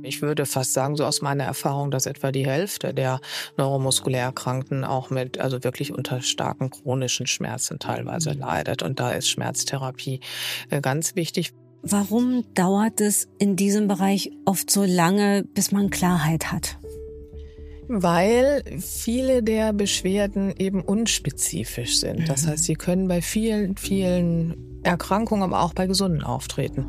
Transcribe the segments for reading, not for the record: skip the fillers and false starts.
Ich würde fast sagen, so aus meiner Erfahrung, dass etwa die Hälfte der neuromuskulär Erkrankten auch mit, also wirklich unter starken chronischen Schmerzen teilweise leidet. Und da ist Schmerztherapie ganz wichtig. Warum dauert es in diesem Bereich oft so lange, bis man Klarheit hat? Weil viele der Beschwerden eben unspezifisch sind. Das heißt, sie können bei vielen, vielen Erkrankungen, aber auch bei Gesunden auftreten.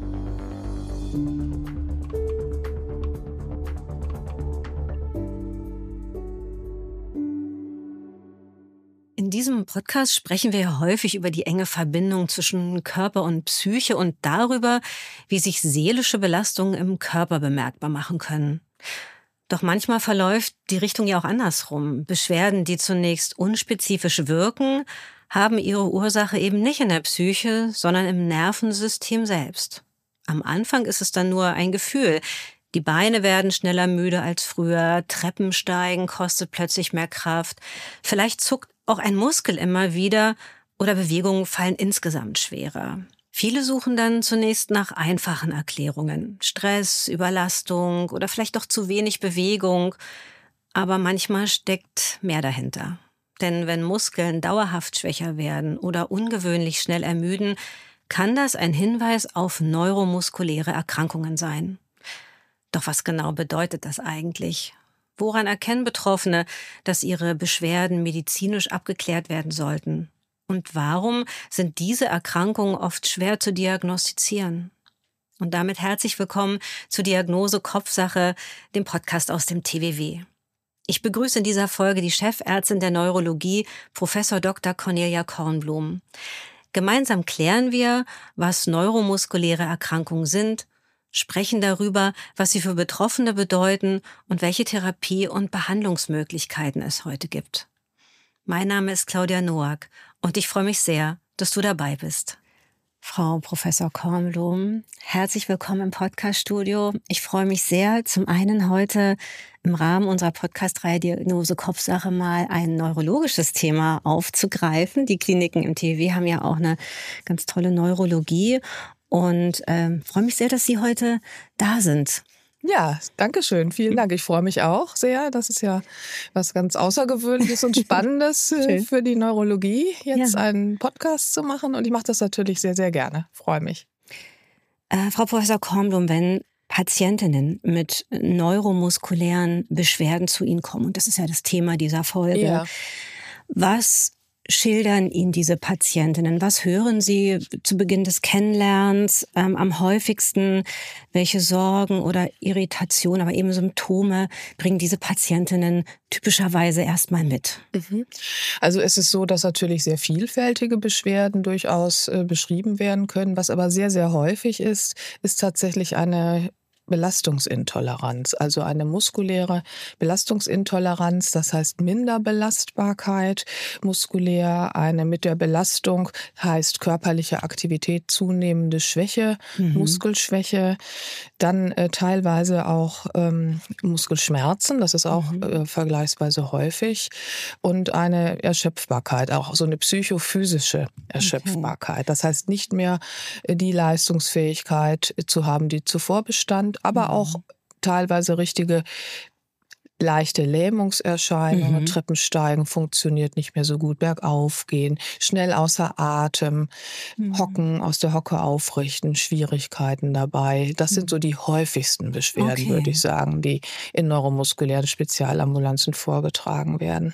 In diesem Podcast sprechen wir ja häufig über die enge Verbindung zwischen Körper und Psyche und darüber, wie sich seelische Belastungen im Körper bemerkbar machen können. Doch manchmal verläuft die Richtung ja auch andersrum. Beschwerden, die zunächst unspezifisch wirken, haben ihre Ursache eben nicht in der Psyche, sondern im Nervensystem selbst. Am Anfang ist es dann nur ein Gefühl. Die Beine werden schneller müde als früher, Treppensteigen kostet plötzlich mehr Kraft. Vielleicht zuckt auch ein Muskel immer wieder oder Bewegungen fallen insgesamt schwerer. Viele suchen dann zunächst nach einfachen Erklärungen. Stress, Überlastung oder vielleicht doch zu wenig Bewegung. Aber manchmal steckt mehr dahinter. Denn wenn Muskeln dauerhaft schwächer werden oder ungewöhnlich schnell ermüden, kann das ein Hinweis auf neuromuskuläre Erkrankungen sein. Doch was genau bedeutet das eigentlich? Woran erkennen Betroffene, dass ihre Beschwerden medizinisch abgeklärt werden sollten? Und warum sind diese Erkrankungen oft schwer zu diagnostizieren? Und damit herzlich willkommen zu Diagnose Kopfsache, dem Podcast aus dem TWW. Ich begrüße in dieser Folge die Chefärztin der Neurologie, Prof. Dr. Cornelia Kornblum. Gemeinsam klären wir, was neuromuskuläre Erkrankungen sind, sprechen darüber, was sie für Betroffene bedeuten und welche Therapie- und Behandlungsmöglichkeiten es heute gibt. Mein Name ist Claudia Noack und ich freue mich sehr, dass du dabei bist. Frau Professor Kornblum, herzlich willkommen im Podcast-Studio. Ich freue mich sehr, zum einen heute im Rahmen unserer Podcast-Reihe Diagnose Kopfsache mal ein neurologisches Thema aufzugreifen. Die Kliniken im TWW haben ja auch eine ganz tolle Neurologie. Und freue mich sehr, dass Sie heute da sind. Ja, danke schön. Vielen Dank. Ich freue mich auch sehr. Das ist ja was ganz Außergewöhnliches und Spannendes für die Neurologie, jetzt einen Podcast zu machen. Und ich mache das natürlich sehr, sehr gerne. Freue mich. Frau Professor Kornblum, wenn Patientinnen mit neuromuskulären Beschwerden zu Ihnen kommen, und das ist ja das Thema dieser Folge, was schildern Ihnen diese Patientinnen? Was hören Sie zu Beginn des Kennenlernens am häufigsten? Welche Sorgen oder Irritationen, aber eben Symptome bringen diese Patientinnen typischerweise erstmal mit? Also es ist so, dass natürlich sehr vielfältige Beschwerden durchaus beschrieben werden können. Was aber sehr, sehr häufig ist tatsächlich eine Belastungsintoleranz, also eine muskuläre Belastungsintoleranz, das heißt Minderbelastbarkeit muskulär, eine mit der Belastung heißt körperliche Aktivität zunehmende Schwäche, Muskelschwäche, dann teilweise auch Muskelschmerzen, das ist auch vergleichsweise häufig, und eine Erschöpfbarkeit, auch so eine psychophysische Erschöpfbarkeit. Das heißt nicht mehr die Leistungsfähigkeit zu haben, die zuvor bestand, aber auch teilweise richtige leichte Lähmungserscheinungen, Treppensteigen funktioniert nicht mehr so gut, bergauf gehen, schnell außer Atem, hocken, aus der Hocke aufrichten, Schwierigkeiten dabei. Das sind so die häufigsten Beschwerden, würde ich sagen, die in neuromuskulären Spezialambulanzen vorgetragen werden.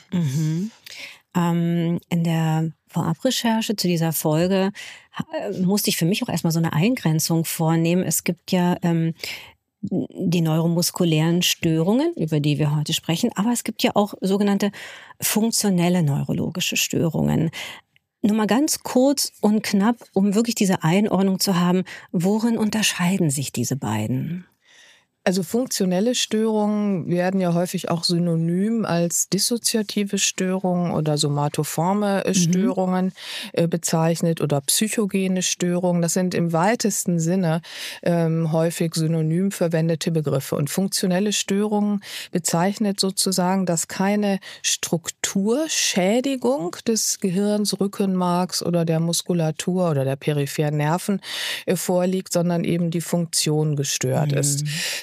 In der Vorabrecherche zu dieser Folge musste ich für mich auch erstmal so eine Eingrenzung vornehmen. Es gibt ja die neuromuskulären Störungen, über die wir heute sprechen, aber es gibt ja auch sogenannte funktionelle neurologische Störungen. Nur mal ganz kurz und knapp, um wirklich diese Einordnung zu haben, worin unterscheiden sich diese beiden? Also funktionelle Störungen werden ja häufig auch synonym als dissoziative Störungen oder somatoforme Störungen bezeichnet oder psychogene Störungen. Das sind im weitesten Sinne häufig synonym verwendete Begriffe. Und funktionelle Störungen bezeichnet sozusagen, dass keine Strukturschädigung des Gehirns, Rückenmarks oder der Muskulatur oder der peripheren Nerven vorliegt, sondern eben die Funktion gestört ist.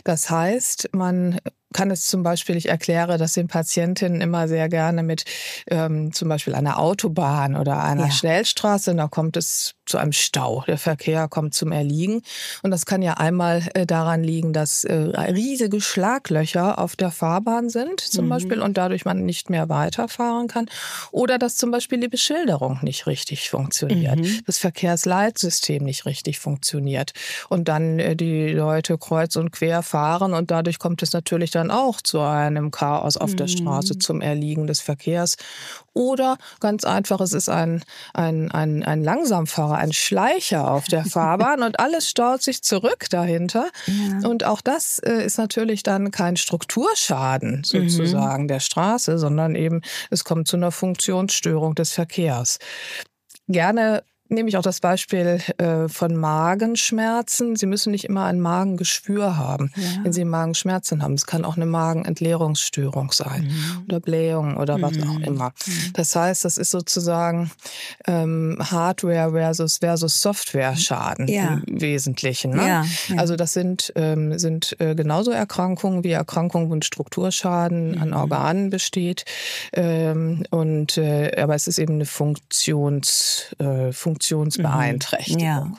Das heißt, man kann es zum Beispiel, ich erkläre das den Patientinnen immer sehr gerne mit zum Beispiel einer Autobahn oder einer Schnellstraße. Da kommt es zu einem Stau. Der Verkehr kommt zum Erliegen. Und das kann ja einmal daran liegen, dass riesige Schlaglöcher auf der Fahrbahn sind zum Beispiel und dadurch man nicht mehr weiterfahren kann. Oder dass zum Beispiel die Beschilderung nicht richtig funktioniert. Das Verkehrsleitsystem nicht richtig funktioniert. Und dann die Leute kreuz und quer fahren und dadurch kommt es natürlich dann auch zu einem Chaos auf der Straße, zum Erliegen des Verkehrs. Oder ganz einfach, es ist ein Langsamfahrer, ein Schleicher auf der Fahrbahn und alles staut sich zurück dahinter. Ja. Und auch das ist natürlich dann kein Strukturschaden sozusagen der Straße, sondern eben es kommt zu einer Funktionsstörung des Verkehrs. Gerne nehme ich auch das Beispiel von Magenschmerzen. Sie müssen nicht immer ein Magengeschwür haben, wenn Sie Magenschmerzen haben. Es kann auch eine Magenentleerungsstörung sein oder Blähung oder was auch immer. Das heißt, das ist sozusagen Hardware versus Software-Schaden im Wesentlichen. Ne? Ja. Also das sind genauso Erkrankungen wie Erkrankungen, wo ein Strukturschaden an Organen besteht. Aber es ist eben eine Funktionsbeeinträchtigung.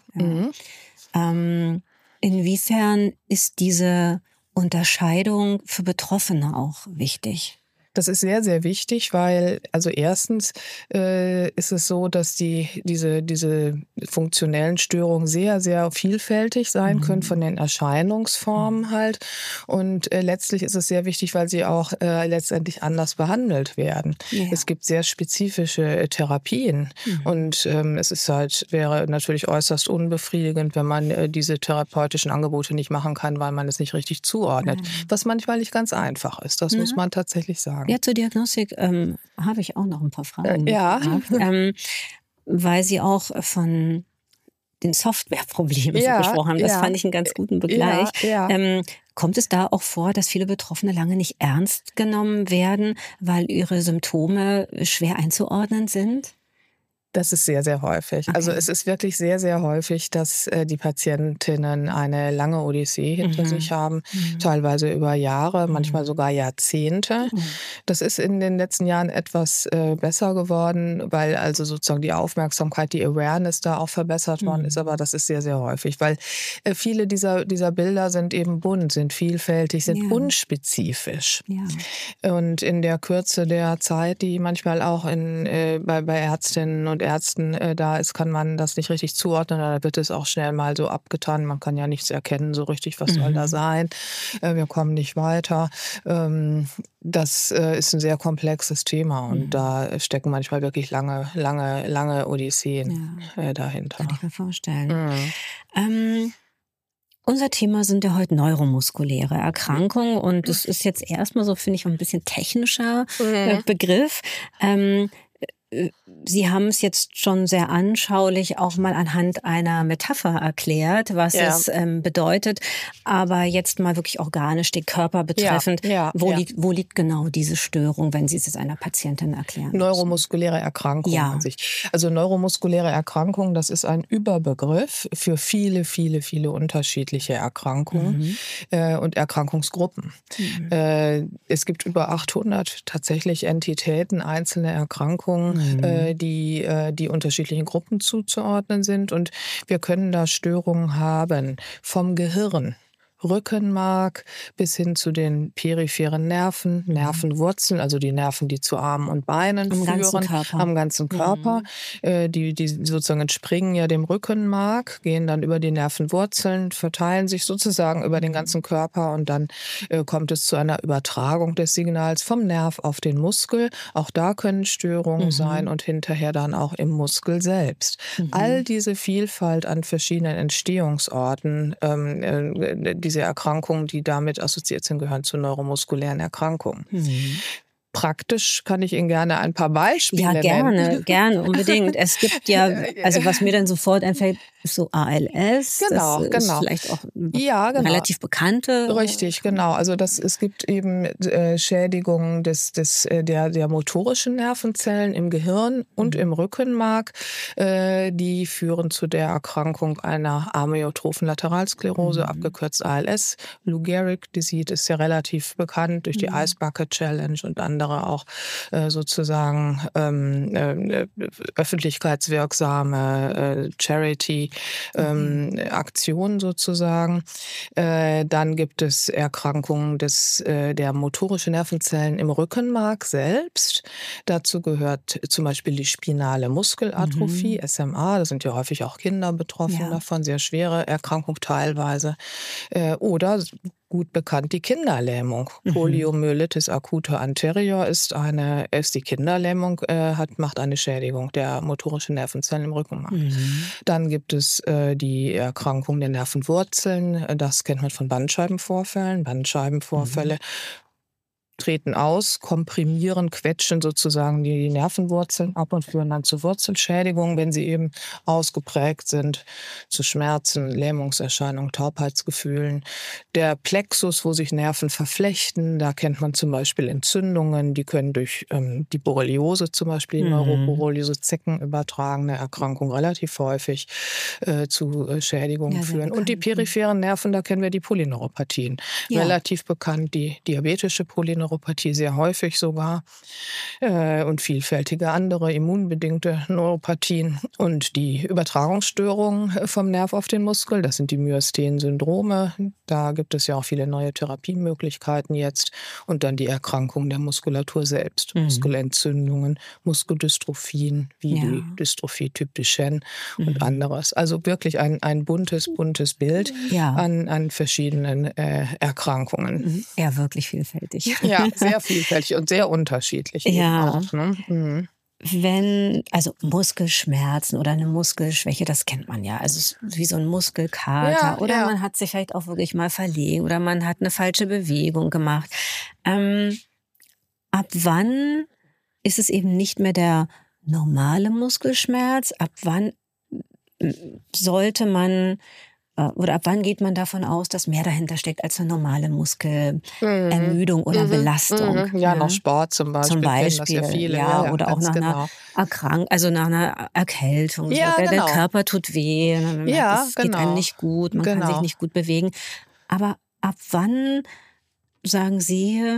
Inwiefern ist diese Unterscheidung für Betroffene auch wichtig? Das ist sehr, sehr wichtig, weil also erstens ist es so, dass diese funktionellen Störungen sehr, sehr vielfältig sein können von den Erscheinungsformen halt. Und letztlich ist es sehr wichtig, weil sie auch letztendlich anders behandelt werden. Ja. Es gibt sehr spezifische Therapien und wäre natürlich äußerst unbefriedigend, wenn man diese therapeutischen Angebote nicht machen kann, weil man es nicht richtig zuordnet. Was manchmal nicht ganz einfach ist, das muss man tatsächlich sagen. Ja, zur Diagnostik habe ich auch noch ein paar Fragen. Weil Sie auch von den Softwareproblemen gesprochen haben. Das fand ich einen ganz guten Begleich. Kommt es da auch vor, dass viele Betroffene lange nicht ernst genommen werden, weil ihre Symptome schwer einzuordnen sind? Das ist sehr, sehr häufig. Okay. Also es ist wirklich sehr, sehr häufig, dass die Patientinnen eine lange Odyssee hinter sich haben, teilweise über Jahre, manchmal sogar Jahrzehnte. Das ist in den letzten Jahren etwas besser geworden, weil also sozusagen die Aufmerksamkeit, die Awareness da auch verbessert worden ist, aber das ist sehr, sehr häufig, weil viele dieser Bilder sind eben bunt, sind vielfältig, sind unspezifisch. Ja. Und in der Kürze der Zeit, die manchmal auch bei Ärztinnen und Ärzten da ist, kann man das nicht richtig zuordnen. Da wird es auch schnell mal so abgetan. Man kann ja nichts erkennen so richtig, was soll da sein. Wir kommen nicht weiter. Das ist ein sehr komplexes Thema und da stecken manchmal wirklich lange Odysseen dahinter. Kann ich mir vorstellen. Unser Thema sind ja heute neuromuskuläre Erkrankungen und das ist jetzt erstmal so, finde ich, ein bisschen technischer Begriff. Sie haben es jetzt schon sehr anschaulich auch mal anhand einer Metapher erklärt, was es bedeutet, aber jetzt mal wirklich organisch den Körper betreffend. Wo liegt genau diese Störung, wenn Sie es jetzt einer Patientin erklären müssen? Neuromuskuläre Erkrankung an sich. Also neuromuskuläre Erkrankung, das ist ein Überbegriff für viele, viele, viele unterschiedliche Erkrankungen und Erkrankungsgruppen. Es gibt über 800 tatsächlich Entitäten, einzelne Erkrankungen, die unterschiedlichen Gruppen zuzuordnen sind. Und wir können da Störungen haben vom Gehirn, Rückenmark bis hin zu den peripheren Nerven, Nervenwurzeln, also die Nerven, die zu Armen und Beinen führen, am ganzen Körper. Die sozusagen entspringen ja dem Rückenmark, gehen dann über die Nervenwurzeln, verteilen sich sozusagen über den ganzen Körper und dann kommt es zu einer Übertragung des Signals vom Nerv auf den Muskel. Auch da können Störungen sein und hinterher dann auch im Muskel selbst. All diese Vielfalt an verschiedenen Entstehungsorten, diese Erkrankungen, die damit assoziiert sind, gehören zu neuromuskulären Erkrankungen. Praktisch kann ich Ihnen gerne ein paar Beispiele nennen. Ja, gerne, unbedingt. Es gibt ja, also was mir dann sofort einfällt, so ALS, Genau, das ist genau. vielleicht auch Ja, genau. relativ bekannte. Richtig, genau. Also es gibt eben Schädigungen der motorischen Nervenzellen im Gehirn und im Rückenmark. Die führen zu der Erkrankung einer amyotrophen Lateralsklerose, abgekürzt ALS. Lou Gehrig Disease ist ja relativ bekannt durch die Ice Bucket Challenge und andere auch sozusagen öffentlichkeitswirksame Charity-Aktionen sozusagen. Dann gibt es Erkrankungen der motorischen Nervenzellen im Rückenmark selbst. Dazu gehört zum Beispiel die spinale Muskelatrophie, SMA. Da sind ja häufig auch Kinder betroffen davon, sehr schwere Erkrankung teilweise. Oder gut bekannt die Kinderlähmung. Poliomyelitis acute anterior ist die Kinderlähmung, macht eine Schädigung der motorischen Nervenzellen im Rückenmark. Dann gibt es die Erkrankung der Nervenwurzeln. Das kennt man von Bandscheibenvorfällen. Bandscheibenvorfälle treten aus, komprimieren, quetschen sozusagen die Nervenwurzeln ab und führen dann zu Wurzelschädigungen, wenn sie eben ausgeprägt sind, zu Schmerzen, Lähmungserscheinungen, Taubheitsgefühlen. Der Plexus, wo sich Nerven verflechten, da kennt man zum Beispiel Entzündungen, die können durch die Borreliose zum Beispiel, Neuroborreliose, Zecken übertragene Erkrankung relativ häufig zu Schädigungen führen. Und die peripheren Nerven, da kennen wir die Polyneuropathien. Relativ bekannt, die diabetische Polyneuropathie, sehr häufig sogar, und vielfältige andere immunbedingte Neuropathien. Und die Übertragungsstörungen vom Nerv auf den Muskel, das sind die Myasthenen-Syndrome. Da gibt es ja auch viele neue Therapiemöglichkeiten jetzt. Und dann die Erkrankungen der Muskulatur selbst, Muskelentzündungen, Muskeldystrophien, wie die Dystrophie Typ Duchenne und anderes. Also wirklich ein buntes Bild an verschiedenen Erkrankungen. Ja, wirklich vielfältig. Ja, sehr vielfältig und sehr unterschiedlich. Ja. Auch, ne? Also Muskelschmerzen oder eine Muskelschwäche, das kennt man ja. Also es ist wie so ein Muskelkater. Oder man hat sich vielleicht auch wirklich mal verlegen oder man hat eine falsche Bewegung gemacht. Ab wann ist es eben nicht mehr der normale Muskelschmerz? Ab wann sollte man oder ab wann geht man davon aus, dass mehr dahinter steckt als eine normale Muskelermüdung oder Belastung? Ja, nach Sport zum Beispiel. Kennen das ja viele. Oder auch nach einer Erkrankung, also nach einer Erkältung. Ja, so. genau. Der Körper tut weh, man merkt, es geht einem nicht gut, man kann sich nicht gut bewegen. Aber ab wann sagen Sie,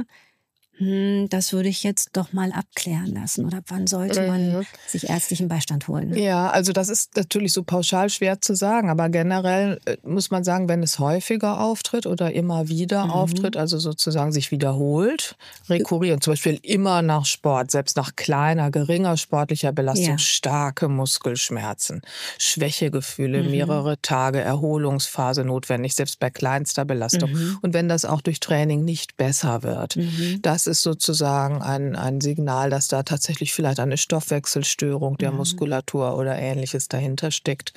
das würde ich jetzt doch mal abklären lassen? Oder wann sollte man sich ärztlichen Beistand holen? Ja, also das ist natürlich so pauschal schwer zu sagen, aber generell muss man sagen, wenn es häufiger auftritt oder immer wieder auftritt, also sozusagen sich wiederholt, rekurrieren, zum Beispiel immer nach Sport, selbst nach kleiner, geringer sportlicher Belastung, starke Muskelschmerzen, Schwächegefühle, mehrere Tage Erholungsphase notwendig, selbst bei kleinster Belastung. Und wenn das auch durch Training nicht besser wird, das ist sozusagen ein Signal, dass da tatsächlich vielleicht eine Stoffwechselstörung der Muskulatur oder Ähnliches dahinter steckt.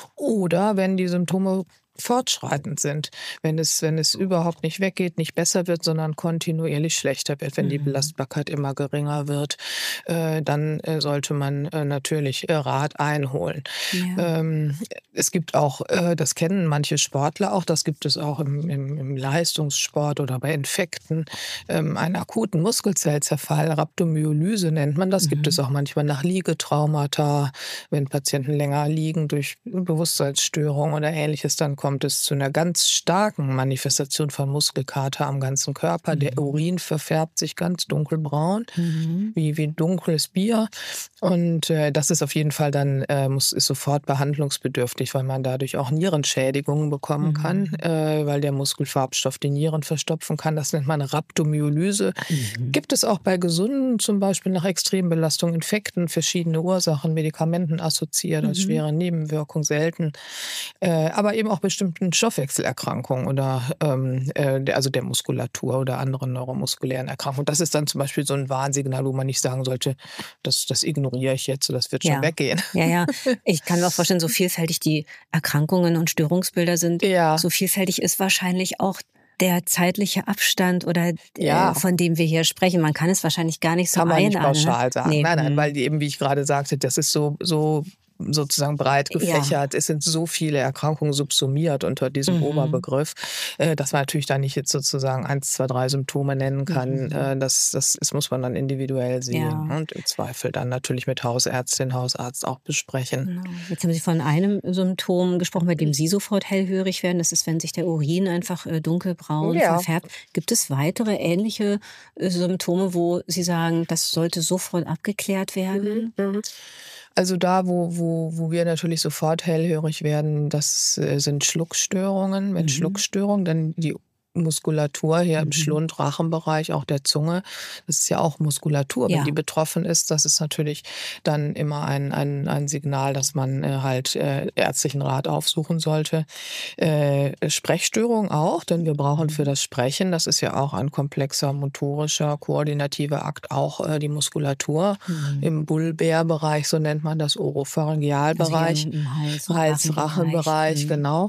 Oder wenn die Symptome fortschreitend sind, wenn es überhaupt nicht weggeht, nicht besser wird, sondern kontinuierlich schlechter wird, wenn die Belastbarkeit immer geringer wird, dann sollte man natürlich Rat einholen. Ja. Es gibt auch, das kennen manche Sportler auch, das gibt es auch im Leistungssport oder bei Infekten, einen akuten Muskelzellzerfall, Rhabdomyolyse nennt man das, gibt es auch manchmal nach Liegetraumata, wenn Patienten länger liegen durch Bewusstseinsstörungen oder Ähnliches, dann kommt es zu einer ganz starken Manifestation von Muskelkater am ganzen Körper. Der Urin verfärbt sich ganz dunkelbraun, wie dunkles Bier. Und das ist auf jeden Fall dann, ist sofort behandlungsbedürftig, weil man dadurch auch Nierenschädigungen bekommen kann, weil der Muskelfarbstoff die Nieren verstopfen kann. Das nennt man Rhabdomyolyse. Gibt es auch bei Gesunden, zum Beispiel nach Extrembelastung, Infekten, verschiedene Ursachen, Medikamenten assoziiert, als schwere Nebenwirkung selten. Aber eben auch bestimmten Stoffwechselerkrankungen oder also der Muskulatur oder anderen neuromuskulären Erkrankungen. Das ist dann zum Beispiel so ein Warnsignal, wo man nicht sagen sollte, das ignoriere ich jetzt, das wird schon weggehen. Ja. Ich kann mir auch vorstellen, so vielfältig die Erkrankungen und Störungsbilder sind, so vielfältig ist wahrscheinlich auch der zeitliche Abstand oder von dem wir hier sprechen. Man kann es wahrscheinlich gar nicht so einordnen. Kann man nicht pauschal sagen. Nee. Nein, weil eben, wie ich gerade sagte, das ist so sozusagen breit gefächert. Es sind so viele Erkrankungen subsumiert unter diesem Oberbegriff, dass man natürlich da nicht jetzt sozusagen 1, 2, 3 Symptome nennen kann. Das muss man dann individuell sehen und im Zweifel dann natürlich mit Hausärztin, Hausarzt auch besprechen. Genau. Jetzt haben Sie von einem Symptom gesprochen, bei dem Sie sofort hellhörig werden. Das ist, wenn sich der Urin einfach dunkelbraun verfärbt. Gibt es weitere ähnliche Symptome, wo Sie sagen, das sollte sofort abgeklärt werden? Also da, wo wir natürlich sofort hellhörig werden, das sind Schluckstörungen. Mit Schluckstörungen, denn die Muskulatur hier im Schlund-Rachenbereich, auch der Zunge, das ist ja auch Muskulatur. Wenn die betroffen ist, das ist natürlich dann immer ein Signal, dass man halt ärztlichen Rat aufsuchen sollte. Sprechstörung auch, denn wir brauchen für das Sprechen, das ist ja auch ein komplexer motorischer, koordinativer Akt, auch die Muskulatur im Bulbärbereich, so nennt man das, Oropharyngealbereich, Also im Hals-Rachenbereich, genau.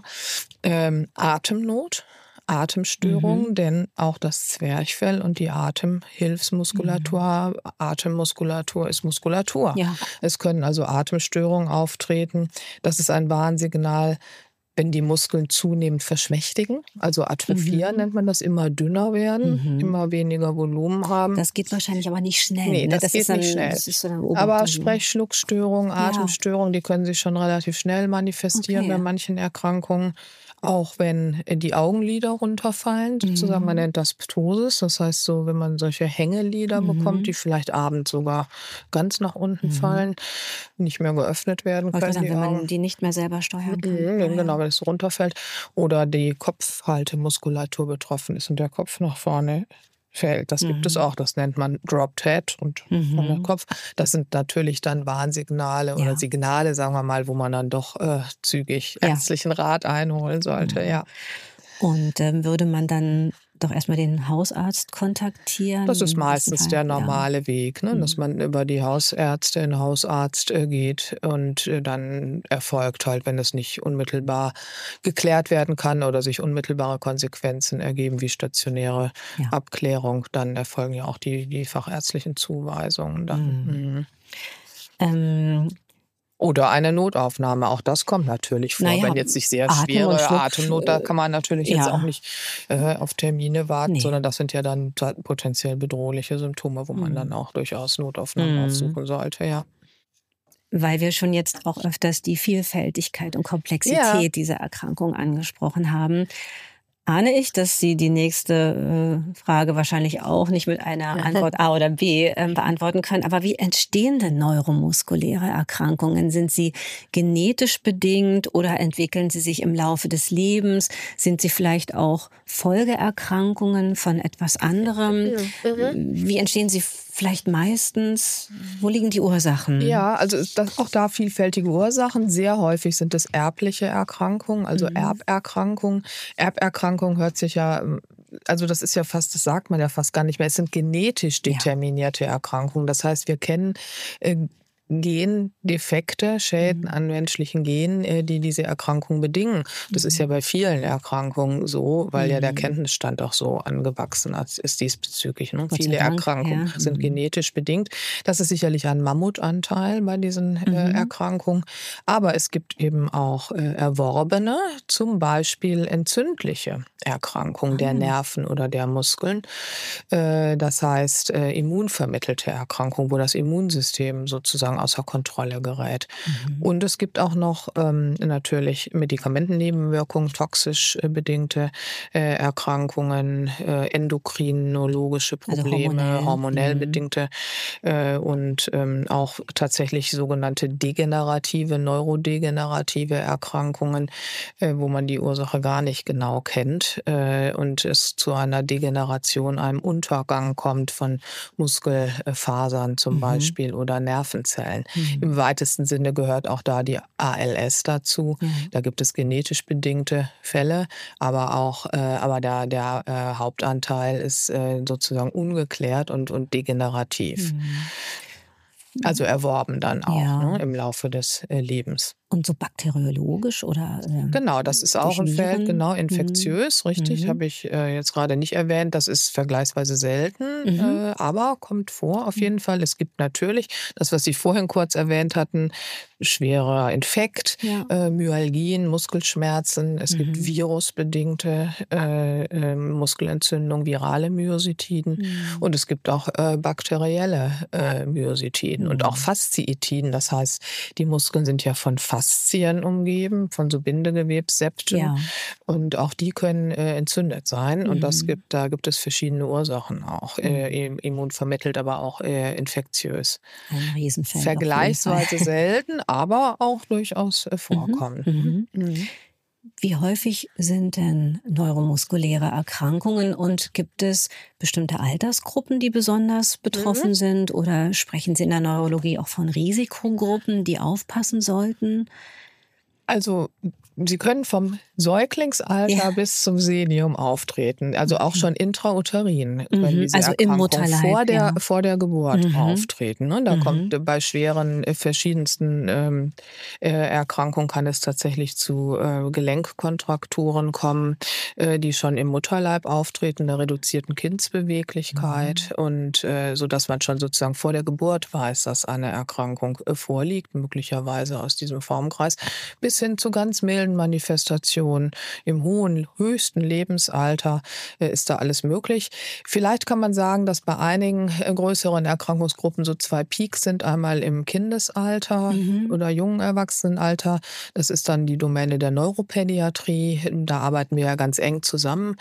Atemnot. Atemstörungen, denn auch das Zwerchfell und die Atemhilfsmuskulatur, Atemmuskulatur ist Muskulatur. Ja. Es können also Atemstörungen auftreten. Das ist ein Warnsignal, wenn die Muskeln zunehmend verschmächtigen, also atrophieren nennt man das, immer dünner werden, immer weniger Volumen haben. Das geht wahrscheinlich aber nicht schnell. Nee, das geht nicht schnell. Das ist so eine aber Sprechschluckstörungen, Atemstörungen, die können sich schon relativ schnell manifestieren bei manchen Erkrankungen. Auch wenn die Augenlider runterfallen, sozusagen, man nennt das Ptosis. Das heißt so, wenn man solche Hängelider bekommt, die vielleicht abends sogar ganz nach unten fallen, nicht mehr geöffnet werden können. Sagen, wenn man die nicht mehr selber steuern kann. Genau, wenn es runterfällt. Oder die Kopfhaltemuskulatur betroffen ist und der Kopf nach vorne fällt. Das gibt es auch, das nennt man Dropped Head und der Kopf. Das sind natürlich dann Warnsignale oder Signale, sagen wir mal, wo man dann doch zügig ärztlichen Rat einholen sollte. Ja. Und würde man dann doch erstmal den Hausarzt kontaktieren? Das ist meistens der normale Weg, ne? Dass man über die Hausärztin, Hausarzt geht und dann erfolgt halt, wenn es nicht unmittelbar geklärt werden kann oder sich unmittelbare Konsequenzen ergeben wie stationäre Abklärung, dann erfolgen ja auch die fachärztlichen Zuweisungen dann. Oder eine Notaufnahme, auch das kommt natürlich vor. Wenn jetzt sich sehr schwere Atemnot, da kann man natürlich jetzt auch nicht auf Termine warten, sondern das sind ja dann potenziell bedrohliche Symptome, wo man dann auch durchaus Notaufnahmen aufsuchen sollte, ja. Weil wir schon jetzt auch öfters die Vielfältigkeit und Komplexität dieser Erkrankung angesprochen haben, ahne ich, dass Sie die nächste Frage wahrscheinlich auch nicht mit einer Antwort A oder B beantworten können. Aber wie entstehen denn neuromuskuläre Erkrankungen? Sind sie genetisch bedingt oder entwickeln sie sich im Laufe des Lebens? Sind sie vielleicht auch Folgeerkrankungen von etwas anderem? Wie entstehen sie vielleicht meistens? Wo liegen die Ursachen? Ja, also auch da vielfältige Ursachen. Sehr häufig sind es erbliche Erkrankungen, also Erberkrankungen. Erberkrankung hört sich ja, also das ist ja fast, das sagt man ja fast gar nicht mehr. Es sind genetisch determinierte Erkrankungen. Das heißt, wir kennen Gendefekte, Schäden an menschlichen Genen, die diese Erkrankung bedingen. Das ist ja bei vielen Erkrankungen so, weil ja der Kenntnisstand auch so angewachsen ist diesbezüglich. Ne? Viele Erkrankungen sind genetisch bedingt. Das ist sicherlich ein Mammutanteil bei diesen Erkrankungen. Aber es gibt eben auch erworbene, zum Beispiel entzündliche Erkrankungen der Nerven oder der Muskeln. Das heißt immunvermittelte Erkrankungen, wo das Immunsystem sozusagen außer Kontrolle gerät. Und es gibt auch noch natürlich Medikamentennebenwirkungen, toxisch bedingte Erkrankungen, endokrinologische Probleme, also hormonell bedingte und auch tatsächlich sogenannte degenerative, neurodegenerative Erkrankungen, wo man die Ursache gar nicht genau kennt und es zu einer Degeneration, einem Untergang kommt von Muskelfasern zum Beispiel oder Nervenzellen. Im weitesten Sinne gehört auch da die ALS dazu. Da gibt es genetisch bedingte Fälle, aber der Hauptanteil ist sozusagen ungeklärt und degenerativ. Also erworben dann auch, Ja. im Laufe des Lebens. Und so bakteriologisch oder Genau, das ist auch durch ein Feld, Viren? genau, Mhm. infektiös, richtig, Mhm. habe ich jetzt gerade nicht erwähnt. Das ist vergleichsweise selten, Mhm. aber kommt vor auf Mhm. jeden Fall. Es gibt natürlich das, was Sie vorhin kurz erwähnt hatten, schwerer Infekt, Ja. Myalgien, Muskelschmerzen. Es gibt Mhm. virusbedingte Muskelentzündung, virale Myositiden Mhm. und es gibt auch bakterielle Myositiden und auch Mhm. Fasziitiden. Das heißt, die Muskeln sind ja von Faszien umgeben, von so Bindegewebssepten. Ja. Und auch die können entzündet sein. Und Mhm. da gibt es verschiedene Ursachen auch, Mhm. immunvermittelt, aber auch infektiös. Ein Riesenfeld auf jeden Fall. Vergleichsweise selten, aber auch durchaus Mhm. vorkommen. Mhm. Mhm. Wie häufig sind denn neuromuskuläre Erkrankungen und gibt es bestimmte Altersgruppen, die besonders Mhm. betroffen sind? Oder sprechen Sie in der Neurologie auch von Risikogruppen, die aufpassen sollten? Also, sie können vom Säuglingsalter Ja, bis zum Senium auftreten. Also auch okay. schon intrauterin können Mhm. diese Also im Erkrankungen Mutterleib, ja. vor der Geburt Mhm. auftreten, ne? Da kommt Mhm. bei schweren, verschiedensten, Erkrankungen kann es tatsächlich zu, Gelenkkontrakturen kommen, die schon im Mutterleib auftreten, 'ner reduzierten Kindsbeweglichkeit Mhm. und, sodass man schon sozusagen vor der Geburt weiß, dass eine Erkrankung, vorliegt, möglicherweise aus diesem Formkreis, bis hin zu ganz milden Manifestationen. Im höchsten Lebensalter ist da alles möglich. Vielleicht kann man sagen, dass bei einigen größeren Erkrankungsgruppen so 2 Peaks sind. Einmal im Kindesalter Mhm. oder jungen Erwachsenenalter. Das ist dann die Domäne der Neuropädiatrie. Da arbeiten wir ja ganz eng zusammen.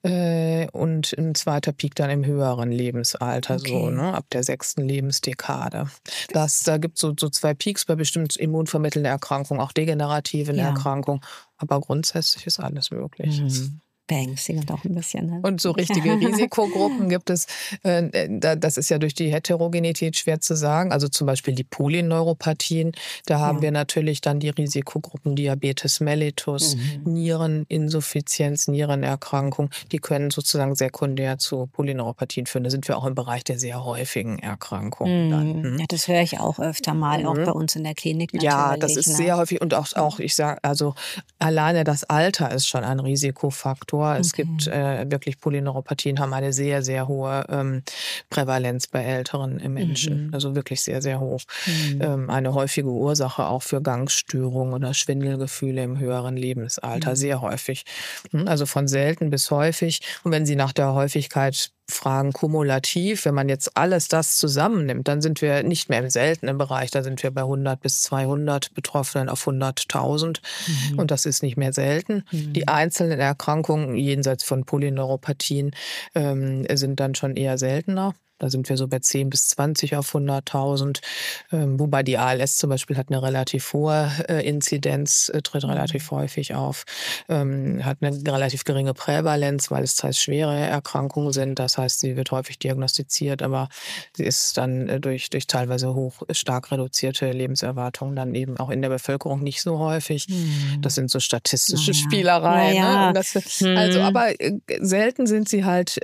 Und ein zweiter Peak dann im höheren Lebensalter, so, Okay. ne, ab der 6. Lebensdekade. Da gibt's so 2 Peaks bei bestimmten immunvermittelnden Erkrankungen, auch degenerativen Ja. Erkrankungen, aber grundsätzlich ist alles möglich. Mhm. Beängstigend auch ein bisschen, ne? Und so richtige Risikogruppen gibt es, das ist ja durch die Heterogenität schwer zu sagen. Also zum Beispiel die Polyneuropathien, da haben Ja. wir natürlich dann die Risikogruppen Diabetes mellitus, Mhm. Niereninsuffizienz, Nierenerkrankung. Die können sozusagen sekundär zu Polyneuropathien führen. Da sind wir auch im Bereich der sehr häufigen Erkrankungen dann. Mhm. Mhm. Ja, das höre ich auch öfter mal, auch bei Mhm. uns in der Klinik Ja, das natürlich, ist ne? sehr häufig und auch Mhm. ich sage also, alleine das Alter ist schon ein Risikofaktor. Es gibt, Okay. wirklich Polyneuropathien haben eine sehr, sehr hohe, Prävalenz bei älteren, Menschen, Mhm. also wirklich sehr, sehr hoch. Mhm. Eine häufige Ursache auch für Gangstörungen oder Schwindelgefühle im höheren Lebensalter, Mhm. sehr häufig. Also von selten bis häufig. Und wenn Sie nach der Häufigkeit fragen, kumulativ, wenn man jetzt alles das zusammennimmt, dann sind wir nicht mehr im seltenen Bereich, da sind wir bei 100 bis 200 Betroffenen auf 100.000 Mhm. und das ist nicht mehr selten. Die Mhm. einzelnen Erkrankungen jenseits von Polyneuropathien sind dann schon eher seltener. Da sind wir so bei 10 bis 20 auf 100.000, wobei die ALS zum Beispiel hat eine relativ hohe Inzidenz, tritt Mhm. relativ häufig auf, hat eine relativ geringe Prävalenz, weil es teils schwere Erkrankungen sind. Das heißt, sie wird häufig diagnostiziert, aber sie ist dann durch teilweise stark reduzierte Lebenserwartungen dann eben auch in der Bevölkerung nicht so häufig. Das Mhm. sind so Na statistische ja. Ja, Spielereien, ne? ja. Mhm. Aber selten sind sie halt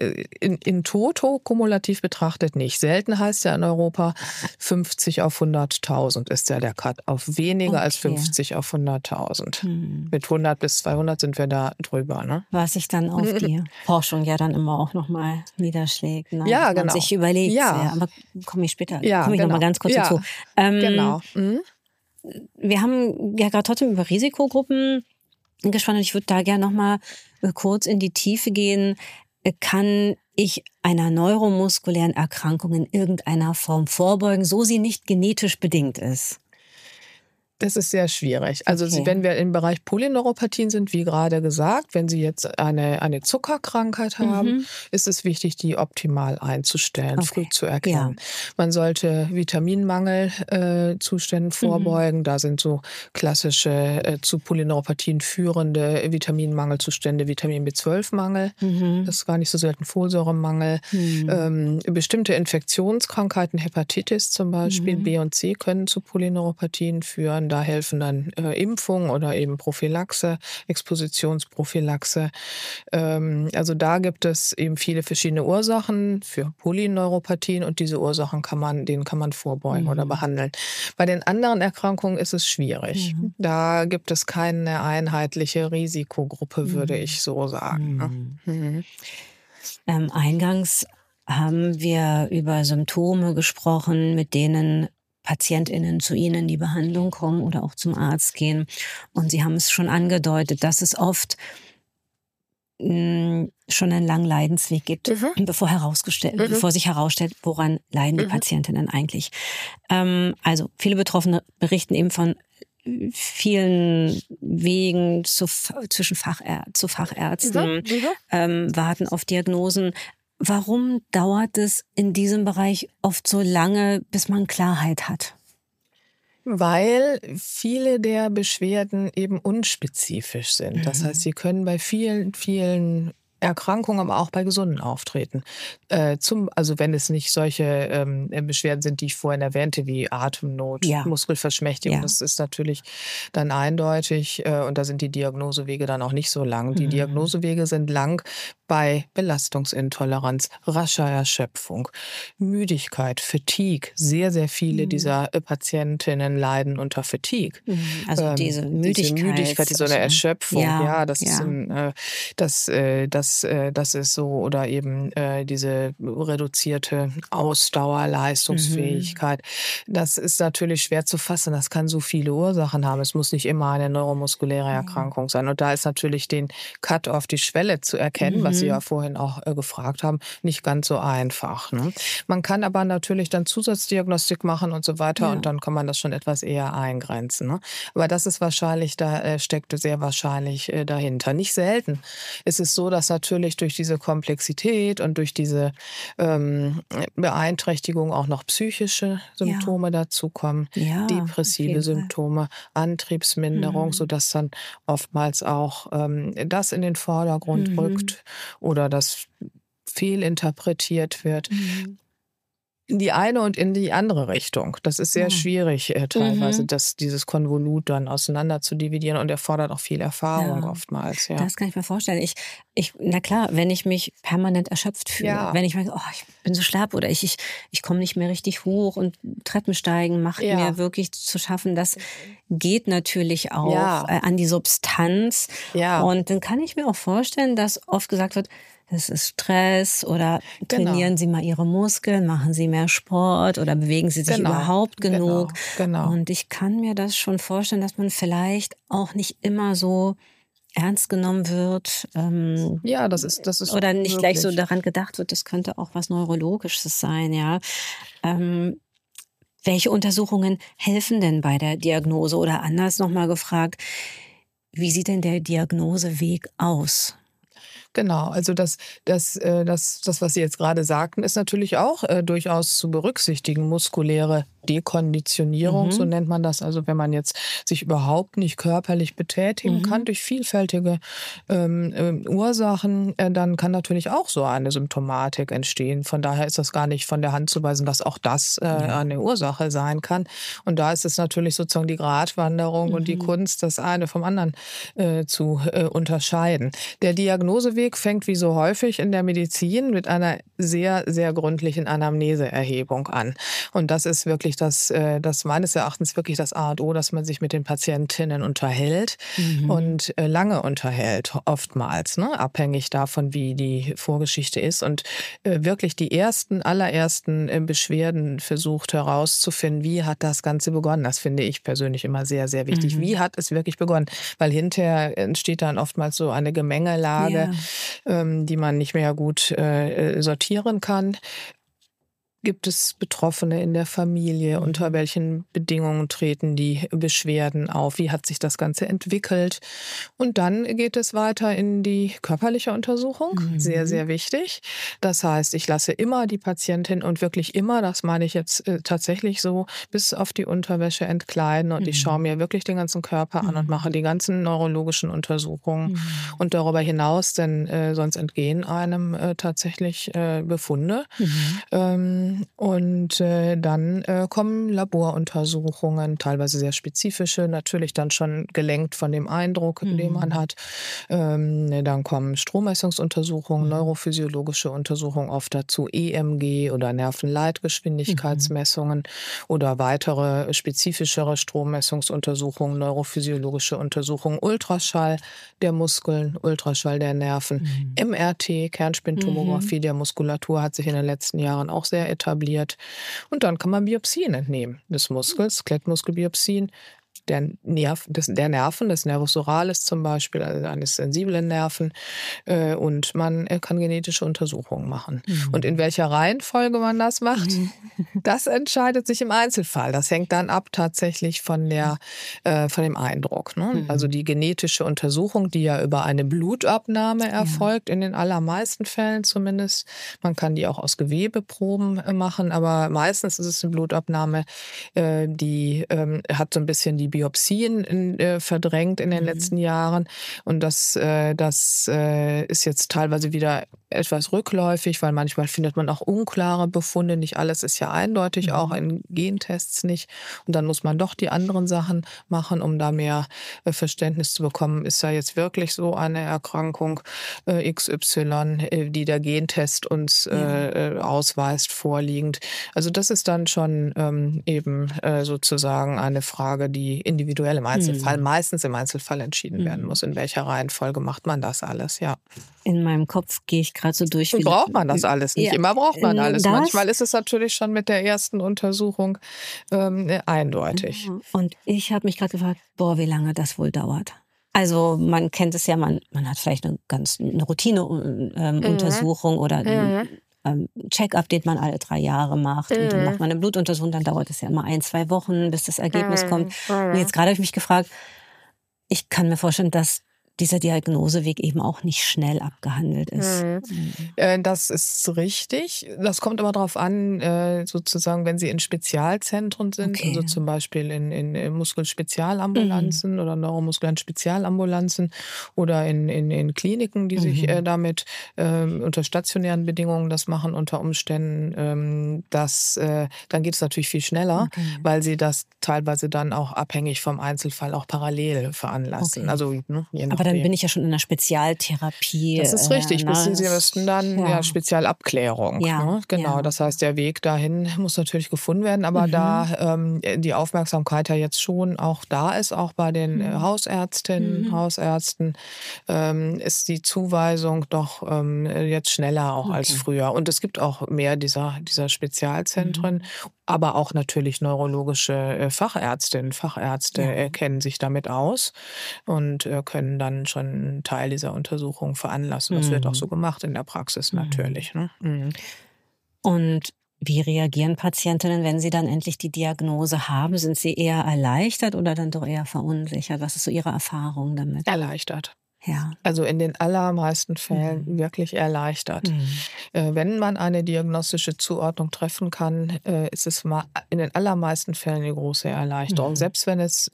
in toto kumulativ betrachtet nicht. Selten heißt ja in Europa 50 auf 100.000 ist ja der Cut auf weniger als Okay. 50 auf 100.000. Mhm. Mit 100 bis 200 sind wir da drüber, ne? Was sich dann auf die Forschung ja dann immer auch noch mal niederschlägt, ne? Dass Ja, man genau. sich überlegt, so, Ja, ja, aber ja, komme ich noch mal genau. ganz kurz Ja, dazu. Ähm, genau. Mhm. Wir haben ja gerade trotzdem über Risikogruppen gesprochen und ich würde da gerne noch mal kurz in die Tiefe gehen. Kann ich einer neuromuskulären Erkrankung in irgendeiner Form vorbeugen, so sie nicht genetisch bedingt ist? Das ist sehr schwierig. Also Okay. wenn wir im Bereich Polyneuropathien sind, wie gerade gesagt, wenn Sie jetzt eine Zuckerkrankheit haben, Mhm. ist es wichtig, die optimal einzustellen, früh Okay. zu Ja. erkennen. Man sollte Vitaminmangelzuständen Zuständen Mhm. vorbeugen. Da sind so klassische zu Polyneuropathien führende Vitaminmangelzustände, Vitamin B12-Mangel. Mhm. Das ist gar nicht so selten Folsäuremangel. Mhm. Bestimmte Infektionskrankheiten, Hepatitis zum Beispiel, Mhm. B und C können zu Polyneuropathien führen. da helfen dann Impfung oder eben Prophylaxe, Expositionsprophylaxe. Also da gibt es eben viele verschiedene Ursachen für Polyneuropathien und diese Ursachen denen kann man vorbeugen oder behandeln. Bei den anderen Erkrankungen ist es schwierig. Da gibt es keine einheitliche Risikogruppe, würde ich so sagen. Ne? Eingangs haben wir über Symptome gesprochen, mit denen PatientInnen zu Ihnen in die Behandlung kommen oder auch zum Arzt gehen. Und Sie haben es schon angedeutet, dass es oft schon einen langen Leidensweg gibt, bevor sich herausstellt, woran leiden die Patientinnen eigentlich. Also viele Betroffene berichten eben von vielen Wegen zwischen zu Fachärzten, warten auf Diagnosen. Warum dauert es in diesem Bereich oft so lange, bis man Klarheit hat? Weil viele der Beschwerden eben unspezifisch sind. Das heißt, sie können bei vielen, vielen Erkrankungen, aber auch bei Gesunden auftreten. Also wenn es nicht solche Beschwerden sind, die ich vorhin erwähnte, wie Atemnot, Muskelverschmächtigung, das ist natürlich dann eindeutig und da sind die Diagnosewege dann auch nicht so lang. Die Diagnosewege sind lang bei Belastungsintoleranz, rascher Erschöpfung, Müdigkeit, Fatigue. Sehr, sehr viele dieser Patientinnen leiden unter Fatigue. Also diese Müdigkeit, so eine Erschöpfung, das ist so, oder eben diese reduzierte Ausdauer, Leistungsfähigkeit. Das ist natürlich schwer zu fassen. Das kann so viele Ursachen haben. Es muss nicht immer eine neuromuskuläre Erkrankung sein. Und da ist natürlich den Cut-off, die Schwelle zu erkennen, was Sie ja vorhin auch gefragt haben, nicht ganz so einfach. Ne? Man kann aber natürlich dann Zusatzdiagnostik machen und so weiter und dann kann man das schon etwas eher eingrenzen. Ne? Aber das ist wahrscheinlich, da steckt sehr wahrscheinlich dahinter. Nicht selten ist es so, dass natürlich durch diese Komplexität und durch diese Beeinträchtigung auch noch psychische Symptome dazukommen, depressive Symptome, Antriebsminderung, sodass dann oftmals auch das in den Vordergrund rückt oder das fehlinterpretiert wird. In die eine und in die andere Richtung. Das ist sehr schwierig teilweise, dieses Konvolut dann auseinander zu dividieren und erfordert auch viel Erfahrung oftmals. Ja. Das kann ich mir vorstellen. Na klar, wenn ich mich permanent erschöpft fühle, wenn ich merke, ich bin so schlapp oder ich komme nicht mehr richtig hoch und Treppensteigen macht mir wirklich zu schaffen, das geht natürlich auch an die Substanz. Ja. Und dann kann ich mir auch vorstellen, dass oft gesagt wird, das ist Stress oder trainieren Sie mal Ihre Muskeln, machen Sie mehr Sport oder bewegen Sie sich überhaupt genug. Genau. Und ich kann mir das schon vorstellen, dass man vielleicht auch nicht immer so ernst genommen wird. Das ist oder nicht gleich so daran gedacht wird, das könnte auch was Neurologisches sein, ja. Welche Untersuchungen helfen denn bei der Diagnose? Oder anders nochmal gefragt, wie sieht denn der Diagnoseweg aus? Genau, also das, was Sie jetzt gerade sagten, ist natürlich auch durchaus zu berücksichtigen. Muskuläre Dekonditionierung, so nennt man das. Also wenn man jetzt sich überhaupt nicht körperlich betätigen kann durch vielfältige Ursachen, dann kann natürlich auch so eine Symptomatik entstehen. Von daher ist das gar nicht von der Hand zu weisen, dass auch das eine Ursache sein kann. Und da ist es natürlich sozusagen die Gratwanderung und die Kunst, das eine vom anderen zu unterscheiden. Der Diagnoseweg fängt wie so häufig in der Medizin mit einer sehr, sehr gründlichen Anamneseerhebung an. Und das ist wirklich das meines Erachtens wirklich das A und O, dass man sich mit den Patientinnen unterhält und lange unterhält, oftmals, ne? Abhängig davon, wie die Vorgeschichte ist und wirklich die allerersten Beschwerden versucht herauszufinden, wie hat das Ganze begonnen. Das finde ich persönlich immer sehr, sehr wichtig. Wie hat es wirklich begonnen? Weil hinterher entsteht dann oftmals so eine Gemengelage, die man nicht mehr gut sortieren kann. Gibt es Betroffene in der Familie? Unter welchen Bedingungen treten die Beschwerden auf? Wie hat sich das Ganze entwickelt? Und dann geht es weiter in die körperliche Untersuchung. Sehr, sehr wichtig. Das heißt, ich lasse immer die Patientin und wirklich immer, das meine ich jetzt tatsächlich so, bis auf die Unterwäsche entkleiden und ich schaue mir wirklich den ganzen Körper an und mache die ganzen neurologischen Untersuchungen. Und darüber hinaus, denn sonst entgehen einem tatsächlich Befunde. Und dann kommen Laboruntersuchungen, teilweise sehr spezifische, natürlich dann schon gelenkt von dem Eindruck, den man hat. Dann kommen Strommessungsuntersuchungen, neurophysiologische Untersuchungen oft dazu, EMG oder Nervenleitgeschwindigkeitsmessungen oder weitere spezifischere Strommessungsuntersuchungen, neurophysiologische Untersuchungen, Ultraschall der Muskeln, Ultraschall der Nerven, MRT, Kernspintomographie der Muskulatur hat sich in den letzten Jahren auch sehr etabliert. Und dann kann man Biopsien entnehmen des Muskels, Skelettmuskelbiopsien, der Nerven, des Nervus suralis zum Beispiel, also eines sensiblen Nerven. Und man kann genetische Untersuchungen machen. Und in welcher Reihenfolge man das macht, das entscheidet sich im Einzelfall. Das hängt dann ab tatsächlich von dem Eindruck. Ne? Also die genetische Untersuchung, die ja über eine Blutabnahme erfolgt, in den allermeisten Fällen zumindest. Man kann die auch aus Gewebeproben machen, aber meistens ist es eine Blutabnahme, die hat so ein bisschen die Biopsien verdrängt in den letzten Jahren. Und das ist jetzt teilweise wieder etwas rückläufig, weil manchmal findet man auch unklare Befunde. Nicht alles ist ja eindeutig, auch in Gentests nicht. Und dann muss man doch die anderen Sachen machen, um da mehr Verständnis zu bekommen. Ist da jetzt wirklich so eine Erkrankung XY, die der Gentest uns ausweist, vorliegend? Also das ist dann schon eben sozusagen eine Frage, die individuell im Einzelfall, meistens im Einzelfall entschieden werden muss. In welcher Reihenfolge macht man das alles, ja. In meinem Kopf gehe ich gerade so durch. Und braucht man das alles nicht? Immer braucht man alles. Manchmal ist es natürlich schon mit der ersten Untersuchung eindeutig. Und ich habe mich gerade gefragt, wie lange das wohl dauert. Also man kennt es ja, man hat vielleicht eine Routine-Untersuchung oder Check-up, den man alle 3 Jahre macht. Und dann macht man eine Blutuntersuchung, dann dauert es ja immer 1-2 Wochen, bis das Ergebnis kommt. Und jetzt gerade habe ich mich gefragt, ich kann mir vorstellen, dass dieser Diagnoseweg eben auch nicht schnell abgehandelt ist. Das ist richtig. Das kommt aber darauf an, sozusagen, wenn Sie in Spezialzentren sind, also zum Beispiel in Muskelspezialambulanzen oder neuromuskulären Spezialambulanzen oder in Kliniken, die sich damit unter stationären Bedingungen das machen, unter Umständen, dann geht es natürlich viel schneller, weil Sie das teilweise dann auch abhängig vom Einzelfall auch parallel veranlassen. Also je nach Aber dann bin ich ja schon in einer Spezialtherapie. Das ist richtig. Sie müssten dann Spezialabklärung. Ne? Genau. Das heißt, der Weg dahin muss natürlich gefunden werden. Aber da die Aufmerksamkeit ja jetzt schon auch da ist, auch bei den Hausärztinnen, Hausärzten, ist die Zuweisung doch jetzt schneller auch als früher. Und es gibt auch mehr dieser Spezialzentren. Aber auch natürlich neurologische Fachärztinnen, Fachärzte kennen sich damit aus und können dann schon einen Teil dieser Untersuchung veranlassen. Das wird auch so gemacht in der Praxis natürlich. Ne? Und wie reagieren Patientinnen, wenn sie dann endlich die Diagnose haben? Sind sie eher erleichtert oder dann doch eher verunsichert? Was ist so Ihre Erfahrung damit? Erleichtert. Ja. Also in den allermeisten Fällen wirklich erleichtert. Wenn man eine diagnostische Zuordnung treffen kann, ist es in den allermeisten Fällen eine große Erleichterung. Selbst wenn es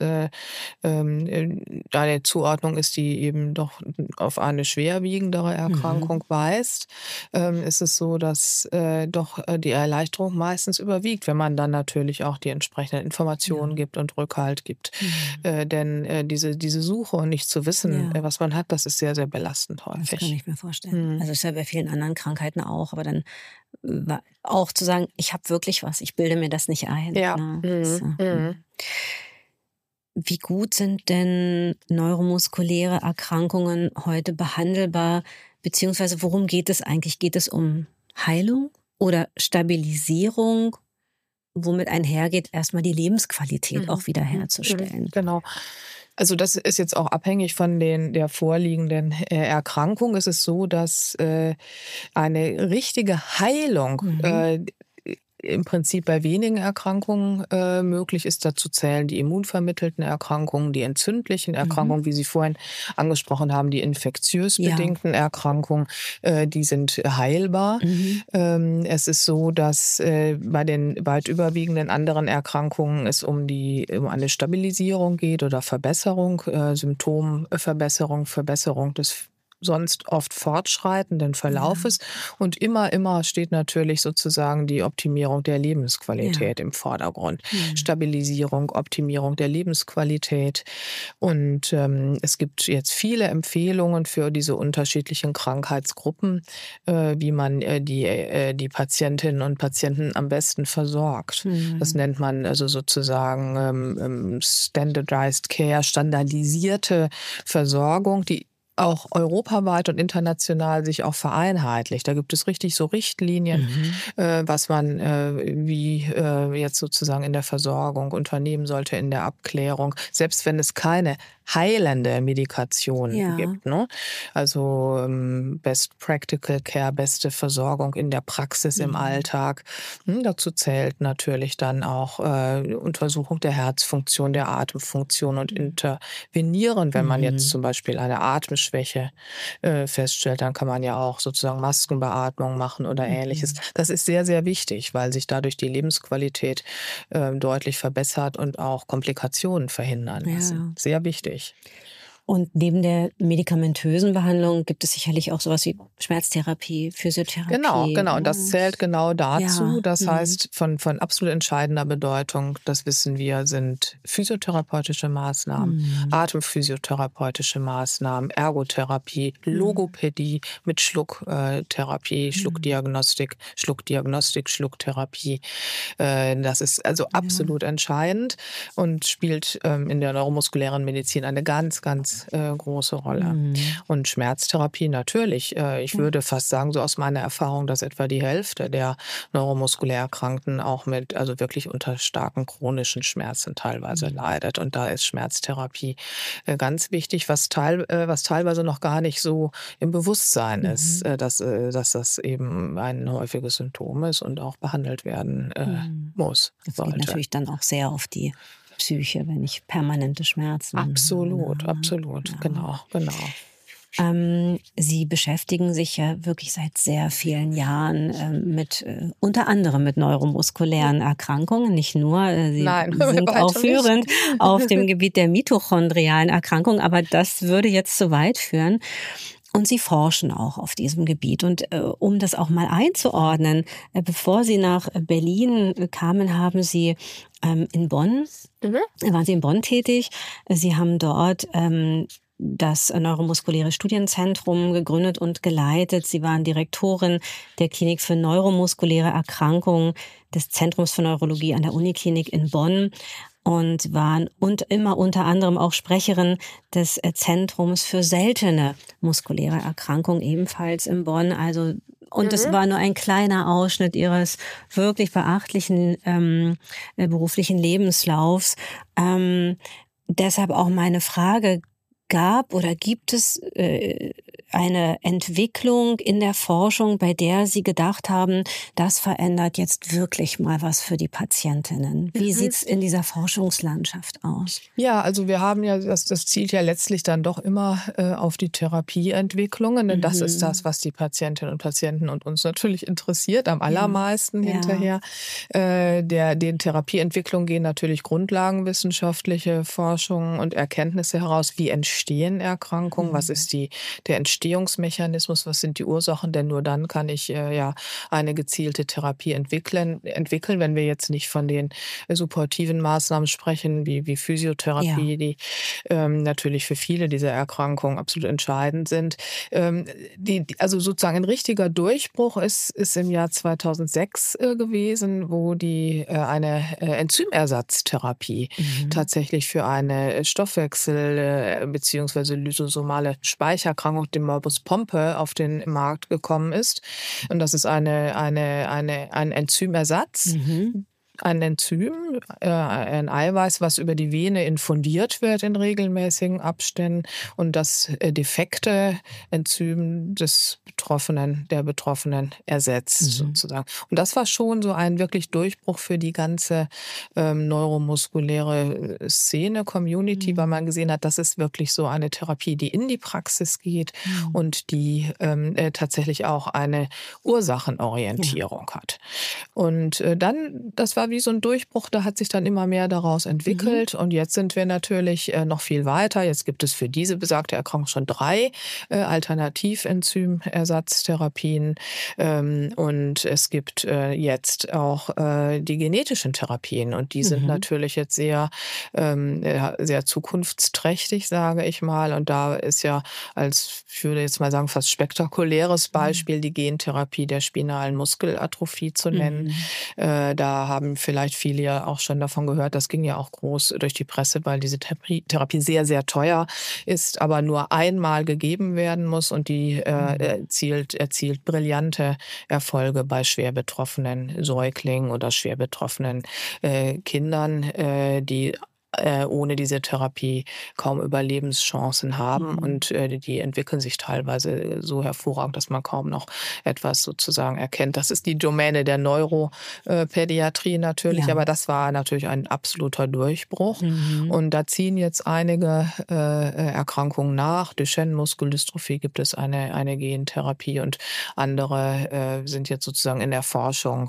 eine Zuordnung ist, die eben doch auf eine schwerwiegendere Erkrankung weist, ist es so, dass doch die Erleichterung meistens überwiegt, wenn man dann natürlich auch die entsprechenden Informationen gibt und Rückhalt gibt. Denn diese Suche und nicht zu wissen, was man hat, das ist sehr, sehr belastend häufig. Das kann ich mir vorstellen. Also das ist ja bei vielen anderen Krankheiten auch, aber dann auch zu sagen, ich habe wirklich was, ich bilde mir das nicht ein. Ja. Wie gut sind denn neuromuskuläre Erkrankungen heute behandelbar, beziehungsweise worum geht es eigentlich? Geht es um Heilung oder Stabilisierung, womit einhergeht, erstmal die Lebensqualität auch wieder herzustellen? Genau. Also das ist jetzt auch abhängig von der vorliegenden Erkrankung. Es ist so, dass eine richtige Heilung im Prinzip bei wenigen Erkrankungen möglich ist. Dazu zählen die immunvermittelten Erkrankungen, die entzündlichen Erkrankungen, wie Sie vorhin angesprochen haben, die infektiös bedingten Erkrankungen, die sind heilbar. Es ist so, dass bei den weit überwiegenden anderen Erkrankungen es um eine Stabilisierung geht oder Verbesserung, Symptomverbesserung, Verbesserung des sonst oft fortschreitenden Verlaufes. Und immer steht natürlich sozusagen die Optimierung der Lebensqualität im Vordergrund. Stabilisierung, Optimierung der Lebensqualität. Und es gibt jetzt viele Empfehlungen für diese unterschiedlichen Krankheitsgruppen, wie man die Patientinnen und Patienten am besten versorgt. Das nennt man also sozusagen Standardized Care, standardisierte Versorgung, die auch europaweit und international sich auch vereinheitlicht. Da gibt es richtig so Richtlinien, was man jetzt sozusagen in der Versorgung unternehmen sollte, in der Abklärung, selbst wenn es keine heilende Medikation gibt. Ne? Also Best Practical Care, beste Versorgung in der Praxis, im Alltag. Dazu zählt natürlich dann auch Untersuchung der Herzfunktion, der Atemfunktion und intervenieren, wenn man jetzt zum Beispiel eine Atemschwäche feststellt, dann kann man ja auch sozusagen Maskenbeatmung machen oder Ähnliches. Das ist sehr, sehr wichtig, weil sich dadurch die Lebensqualität deutlich verbessert und auch Komplikationen verhindern lassen. Sehr wichtig. Und neben der medikamentösen Behandlung gibt es sicherlich auch sowas wie Schmerztherapie, Physiotherapie. Genau. Und das zählt genau dazu. Das heißt, von absolut entscheidender Bedeutung, das wissen wir, sind physiotherapeutische Maßnahmen, atemphysiotherapeutische Maßnahmen, Ergotherapie, Logopädie mit Schlucktherapie, Schluckdiagnostik, Schlucktherapie. Das ist also absolut entscheidend und spielt in der neuromuskulären Medizin eine ganz, ganz große Rolle. Und Schmerztherapie natürlich. Ich würde fast sagen, so aus meiner Erfahrung, dass etwa die Hälfte der neuromuskulär Erkrankten auch also wirklich unter starken chronischen Schmerzen teilweise leidet. Und da ist Schmerztherapie ganz wichtig, was teilweise noch gar nicht so im Bewusstsein ist, dass das eben ein häufiges Symptom ist und auch behandelt werden muss. Das geht natürlich dann auch sehr auf die Psyche, wenn ich permanente Schmerzen Absolut, genau. Sie beschäftigen sich ja wirklich seit sehr vielen Jahren unter anderem mit neuromuskulären Erkrankungen, nicht nur. Sie sind auch führend auf dem Gebiet der mitochondrialen Erkrankungen, aber das würde jetzt zu weit führen. Und Sie forschen auch auf diesem Gebiet. Und um das auch mal einzuordnen, bevor Sie nach Berlin kamen, waren Sie in Bonn tätig. Sie haben dort das Neuromuskuläre Studienzentrum gegründet und geleitet. Sie waren Direktorin der Klinik für neuromuskuläre Erkrankungen des Zentrums für Neurologie an der Uniklinik in Bonn und waren immer unter anderem auch Sprecherin des Zentrums für seltene muskuläre Erkrankungen, ebenfalls in Bonn. Und das war nur ein kleiner Ausschnitt Ihres wirklich beachtlichen beruflichen Lebenslaufs. Deshalb auch meine Frage: Gibt es eine Entwicklung in der Forschung, bei der Sie gedacht haben, das verändert jetzt wirklich mal was für die Patientinnen? Wie sieht's in dieser Forschungslandschaft aus? Ja, also wir haben ja, das zielt ja letztlich dann doch immer auf die Therapieentwicklungen, denn das ist das, was die Patientinnen und Patienten und uns natürlich interessiert, am allermeisten hinterher. Den Therapieentwicklungen gehen natürlich grundlagenwissenschaftliche Forschungen und Erkenntnisse heraus, wie entstehen Erkrankungen, was ist der Entstehungsmechanismus, was sind die Ursachen, denn nur dann kann ich eine gezielte Therapie entwickeln, wenn wir jetzt nicht von den supportiven Maßnahmen sprechen, wie Physiotherapie, die natürlich für viele dieser Erkrankungen absolut entscheidend sind. Also sozusagen ein richtiger Durchbruch ist im Jahr 2006 gewesen, wo eine Enzymersatztherapie tatsächlich für eine Stoffwechsel- bzw. lysosomale Speichererkrankung, den Morbus Pompe, auf den Markt gekommen ist. Und das ist ein Enzymersatz. Ein Enzym, ein Eiweiß, was über die Vene infundiert wird in regelmäßigen Abständen und das defekte Enzym der Betroffenen ersetzt sozusagen. Und das war schon so ein wirklich Durchbruch für die ganze neuromuskuläre Szene, Community, weil man gesehen hat, das ist wirklich so eine Therapie, die in die Praxis geht und die tatsächlich auch eine Ursachenorientierung hat. Und das war war wie so ein Durchbruch, da hat sich dann immer mehr daraus entwickelt. Und jetzt sind wir natürlich noch viel weiter. Jetzt gibt es für diese besagte Erkrankung schon 3 Alternativenzymersatztherapien. Und es gibt jetzt auch die genetischen Therapien. Und die sind natürlich jetzt sehr, sehr zukunftsträchtig, sage ich mal. Und da ist ja ich würde jetzt mal sagen, fast spektakuläres Beispiel die Gentherapie der spinalen Muskelatrophie zu nennen. Da haben vielleicht viele ja auch schon davon gehört. Das ging ja auch groß durch die Presse, weil diese Therapie sehr, sehr teuer ist, aber nur einmal gegeben werden muss und die erzielt brillante Erfolge bei schwer betroffenen Säuglingen oder schwer betroffenen Kindern, die ohne diese Therapie kaum Überlebenschancen haben. Und die entwickeln sich teilweise so hervorragend, dass man kaum noch etwas sozusagen erkennt. Das ist die Domäne der Neuropädiatrie natürlich, aber das war natürlich ein absoluter Durchbruch. Und da ziehen jetzt einige Erkrankungen nach. Duchenne-Muskeldystrophie gibt es eine Gentherapie und andere sind jetzt sozusagen in der Forschung.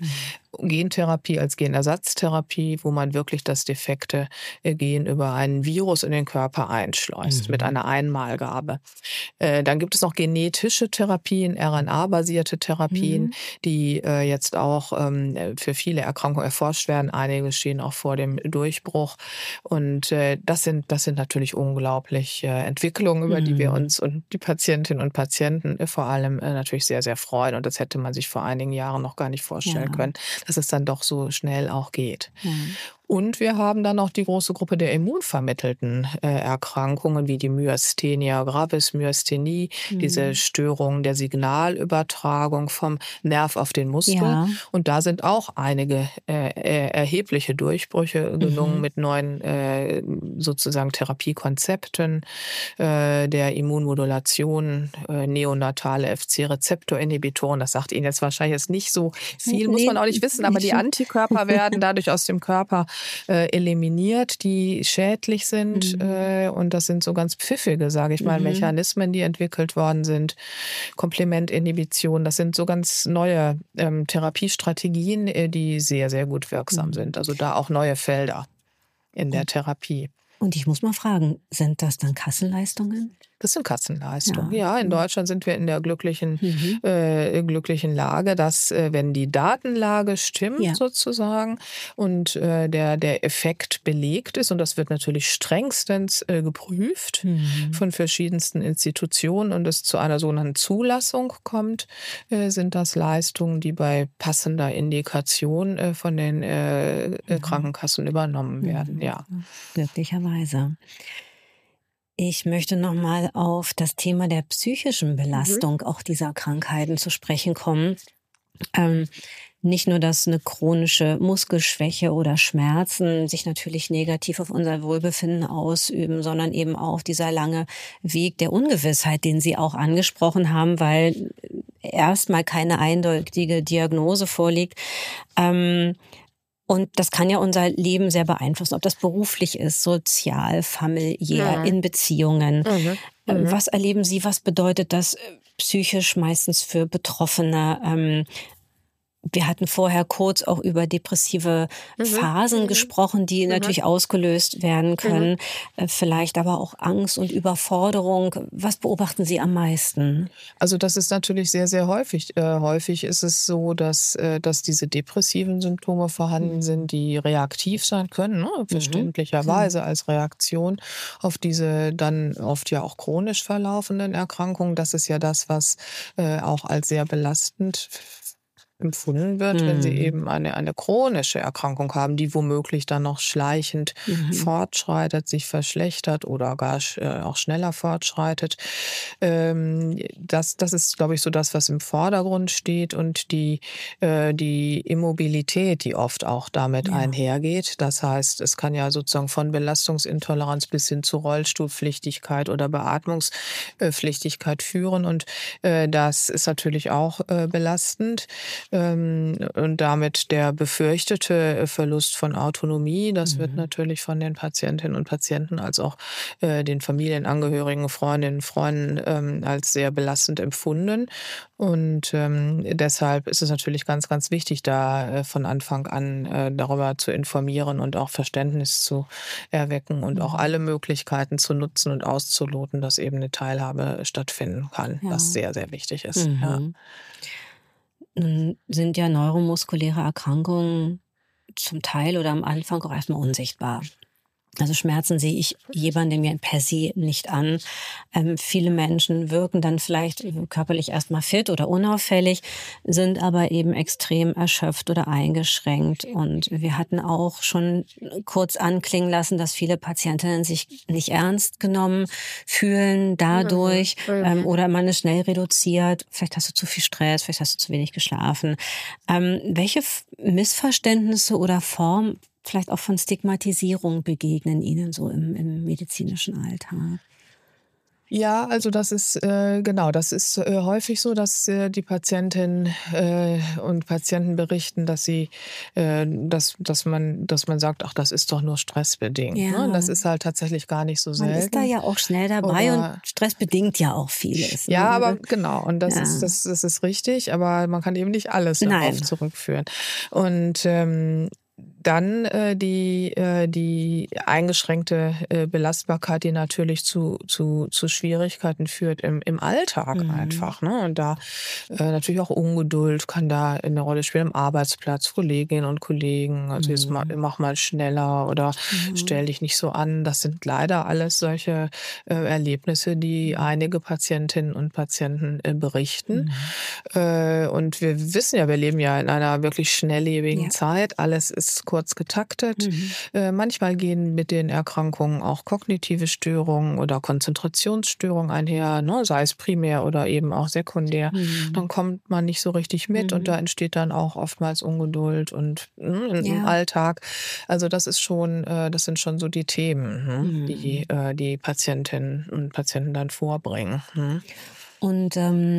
Gentherapie als Genersatztherapie, wo man wirklich das defekte Gen über einen Virus in den Körper einschleust mit einer Einmalgabe. Dann gibt es noch genetische Therapien, RNA-basierte Therapien, die jetzt auch für viele Erkrankungen erforscht werden. Einige stehen auch vor dem Durchbruch. Und das sind natürlich unglaublich Entwicklungen, über die wir uns und die Patientinnen und Patienten vor allem natürlich sehr, sehr freuen. Und das hätte man sich vor einigen Jahren noch gar nicht vorstellen können, dass es dann doch so schnell auch geht. Und wir haben dann noch die große Gruppe der immunvermittelten Erkrankungen wie die Myasthenia gravis, Myasthenie, diese Störung der Signalübertragung vom Nerv auf den Muskel. Und da sind auch einige erhebliche Durchbrüche gelungen mit neuen sozusagen Therapiekonzepten der Immunmodulation, neonatale FC-Rezeptorinhibitoren. Das sagt Ihnen jetzt wahrscheinlich nicht so viel, muss man auch nicht wissen, aber die Antikörper werden dadurch aus dem Körper eliminiert, die schädlich sind. Und das sind so ganz pfiffige, sage ich mal, Mechanismen, die entwickelt worden sind. Komplementinhibition, das sind so ganz neue Therapiestrategien, die sehr, sehr gut wirksam sind. Also da auch neue Felder in der Therapie. Und ich muss mal fragen, sind das dann Kassenleistungen? Das sind Kassenleistungen. Ja, in Deutschland sind wir in der glücklichen Lage, dass wenn die Datenlage stimmt sozusagen und der Effekt belegt ist, und das wird natürlich strengstens geprüft von verschiedensten Institutionen und es zu einer sogenannten Zulassung kommt, sind das Leistungen, die bei passender Indikation von den Krankenkassen übernommen werden. Ja. Glücklicherweise. Ich möchte nochmal auf das Thema der psychischen Belastung auch dieser Krankheiten zu sprechen kommen. Nicht nur, dass eine chronische Muskelschwäche oder Schmerzen sich natürlich negativ auf unser Wohlbefinden ausüben, sondern eben auch dieser lange Weg der Ungewissheit, den Sie auch angesprochen haben, weil erstmal keine eindeutige Diagnose vorliegt. Und das kann ja unser Leben sehr beeinflussen, ob das beruflich ist, sozial, familiär, in Beziehungen. Was erleben Sie, was bedeutet das psychisch meistens für Betroffene? Wir hatten vorher kurz auch über depressive Phasen gesprochen, die natürlich ausgelöst werden können. Vielleicht aber auch Angst und Überforderung. Was beobachten Sie am meisten? Also das ist natürlich sehr, sehr häufig. Häufig ist es so, dass diese depressiven Symptome vorhanden sind, die reaktiv sein können, ne? Verständlicherweise als Reaktion auf diese dann oft ja auch chronisch verlaufenden Erkrankungen. Das ist ja das, was auch als sehr belastend empfunden wird, wenn sie eben eine chronische Erkrankung haben, die womöglich dann noch schleichend fortschreitet, sich verschlechtert oder gar auch schneller fortschreitet. Das ist, glaube ich, so das, was im Vordergrund steht und die Immobilität, die oft auch damit einhergeht. Das heißt, es kann ja sozusagen von Belastungsintoleranz bis hin zu Rollstuhlpflichtigkeit oder Beatmungspflichtigkeit führen und das ist natürlich auch belastend. und damit der befürchtete Verlust von Autonomie. Das wird Mhm. natürlich von den Patientinnen und Patienten als auch den Familienangehörigen, Freundinnen, Freunden als sehr belastend empfunden. Und deshalb ist es natürlich ganz, ganz wichtig, da von Anfang an darüber zu informieren und auch Verständnis zu erwecken und auch Mhm. alle Möglichkeiten zu nutzen und auszuloten, dass eben eine Teilhabe stattfinden kann, was Ja. sehr, sehr wichtig ist. Ja. Mhm. Nun sind ja neuromuskuläre Erkrankungen zum Teil oder am Anfang auch erstmal unsichtbar. Also Schmerzen sehe ich jemandem ja per se nicht an. Viele Menschen wirken dann vielleicht körperlich erstmal fit oder unauffällig, sind aber eben extrem erschöpft oder eingeschränkt. Und wir hatten auch schon kurz anklingen lassen, dass viele Patientinnen sich nicht ernst genommen fühlen Mhm. dadurch, Mhm. oder man ist schnell reduziert. Vielleicht hast du zu viel Stress, vielleicht hast du zu wenig geschlafen. Welche Missverständnisse oder Formen vielleicht auch von Stigmatisierung begegnen Ihnen so im medizinischen Alltag? Ja, also das ist genau, das ist häufig so, dass die Patientinnen und Patienten berichten, dass sie, dass man sagt, ach, das ist doch nur stressbedingt. Ne? Das Ja, ist halt tatsächlich gar nicht so man ist da selten. ja auch schnell dabei und Oder Stress bedingt ja auch vieles, ja, aber ne? genau, und das ist Ja. das ist richtig, aber man kann eben nicht alles darauf Nein. zurückführen. Und dann die eingeschränkte Belastbarkeit, die natürlich zu Schwierigkeiten führt im Alltag Mhm. einfach, ne? Und da natürlich auch Ungeduld kann da eine Rolle spielen am Arbeitsplatz, Kolleginnen und Kollegen, also jetzt Mhm. mach mal schneller oder Mhm. stell dich nicht so an. Das sind leider alles solche Erlebnisse, die einige Patientinnen und Patienten berichten. Mhm. Und wir wissen ja, wir leben ja in einer wirklich schnelllebigen Ja. Zeit. Alles ist kurz getaktet. Mhm. Manchmal gehen mit den Erkrankungen auch kognitive Störungen oder Konzentrationsstörungen einher, ne? Sei es primär oder eben auch sekundär. Dann Mhm. kommt man nicht so richtig mit und da Mhm. entsteht dann auch oftmals Ungeduld und im Ja. Alltag. Also das sind schon so die Themen, die Mhm. die Patientinnen und Patienten dann vorbringen. Und,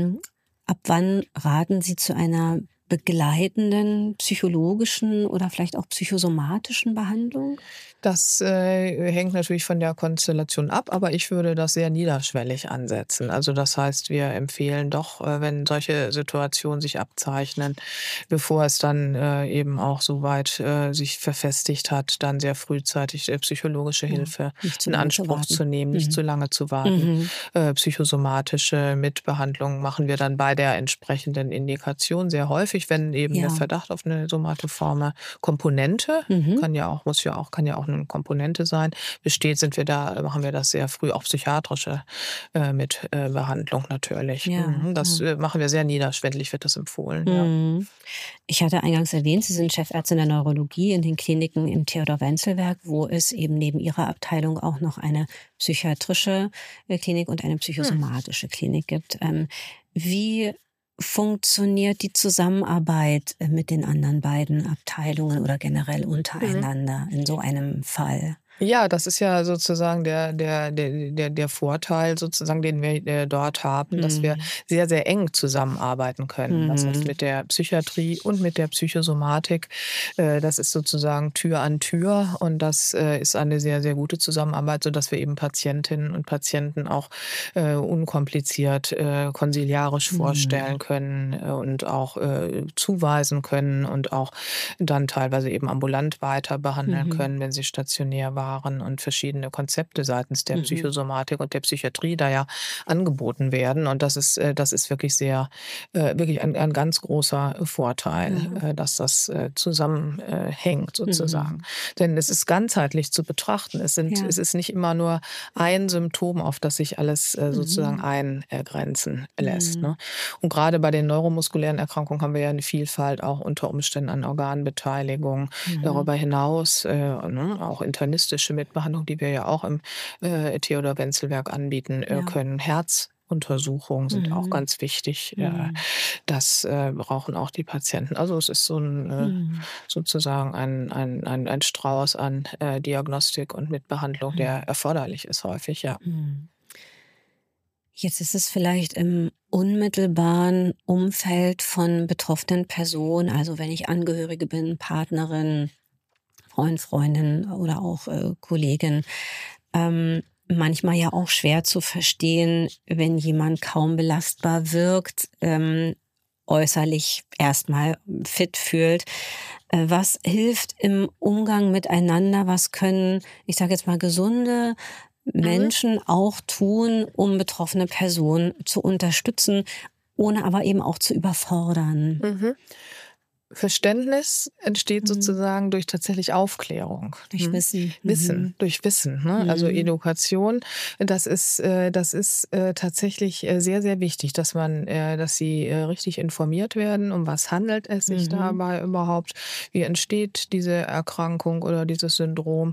ab wann raten Sie zu einer begleitenden psychologischen oder vielleicht auch psychosomatischen Behandlung? Das hängt natürlich von der Konstellation ab, aber ich würde das sehr niederschwellig ansetzen. Also das heißt, wir empfehlen doch, wenn solche Situationen sich abzeichnen, bevor es dann eben auch so weit sich verfestigt hat, dann sehr frühzeitig psychologische Ja, Hilfe nicht zu in lange zu Anspruch zu warten. nehmen, nicht Mhm. zu lange zu warten. Mhm. Psychosomatische Mitbehandlung machen wir dann bei der entsprechenden Indikation sehr häufig, wenn eben der Ja. Verdacht auf eine somatoforme Komponente Mhm. kann ja auch eine Komponente sein. Besteht, machen wir das sehr früh, auch psychiatrische Behandlung natürlich. Ja, Das ja. machen wir sehr niederschwellig, wird das empfohlen, ja. Mhm. Ich hatte eingangs erwähnt, Sie sind Chefärztin der Neurologie in den Kliniken im Theodor-Wenzel-Werk, wo es eben neben Ihrer Abteilung auch noch eine psychiatrische Klinik und eine Hm. psychosomatische Klinik gibt. Wie funktioniert die Zusammenarbeit mit den anderen beiden Abteilungen oder generell Mhm. untereinander in so einem Fall? Ja, das ist ja sozusagen der Vorteil sozusagen, den wir dort haben, dass wir Mhm. sehr, sehr eng zusammenarbeiten können. Das heißt, Mhm. mit der Psychiatrie und mit der Psychosomatik, das ist sozusagen Tür an Tür und das ist eine sehr, sehr gute Zusammenarbeit, sodass wir eben Patientinnen und Patienten auch unkompliziert konsiliarisch vorstellen Mhm. können und auch zuweisen können und auch dann teilweise eben ambulant weiter behandeln Mhm. können, wenn sie stationär waren und verschiedene Konzepte seitens der Mhm. Psychosomatik und der Psychiatrie da ja angeboten werden. Und das ist wirklich wirklich ein ganz großer Vorteil, Ja. dass das zusammenhängt sozusagen. Mhm. Denn es ist ganzheitlich zu betrachten. Ja. Es ist nicht immer nur ein Symptom, auf das sich alles sozusagen Mhm. eingrenzen lässt. Mhm. Ne? Und gerade bei den neuromuskulären Erkrankungen haben wir ja eine Vielfalt auch unter Umständen an Organbeteiligung. Mhm. Darüber hinaus ne, auch internistische Mitbehandlung, die wir ja auch im Theodor-Wenzel-Werk anbieten Ja. können. Herzuntersuchungen sind auch Mhm. ganz wichtig. Mhm. Das brauchen auch die Patienten. Also es ist so Mhm. sozusagen ein Strauß an Diagnostik und Mitbehandlung, der Mhm. erforderlich ist häufig, ja. Mhm. Jetzt ist es vielleicht im unmittelbaren Umfeld von betroffenen Personen, also wenn ich Angehörige bin, Partnerin, Freund, Freundin oder auch Kollegin, manchmal ja auch schwer zu verstehen, wenn jemand kaum belastbar wirkt, äußerlich erstmal fit fühlt. Was hilft im Umgang miteinander? Was können, ich sage jetzt mal, gesunde Mhm. Menschen auch tun, um betroffene Personen zu unterstützen, ohne aber eben auch zu überfordern? Mhm. Verständnis entsteht Mhm. sozusagen durch tatsächlich Aufklärung. Durch Wissen. Wissen, Mhm. durch Wissen, ne? Also Mhm. Edukation, das ist tatsächlich sehr, sehr wichtig, dass sie richtig informiert werden, um was handelt es sich Mhm. dabei überhaupt, wie entsteht diese Erkrankung oder dieses Syndrom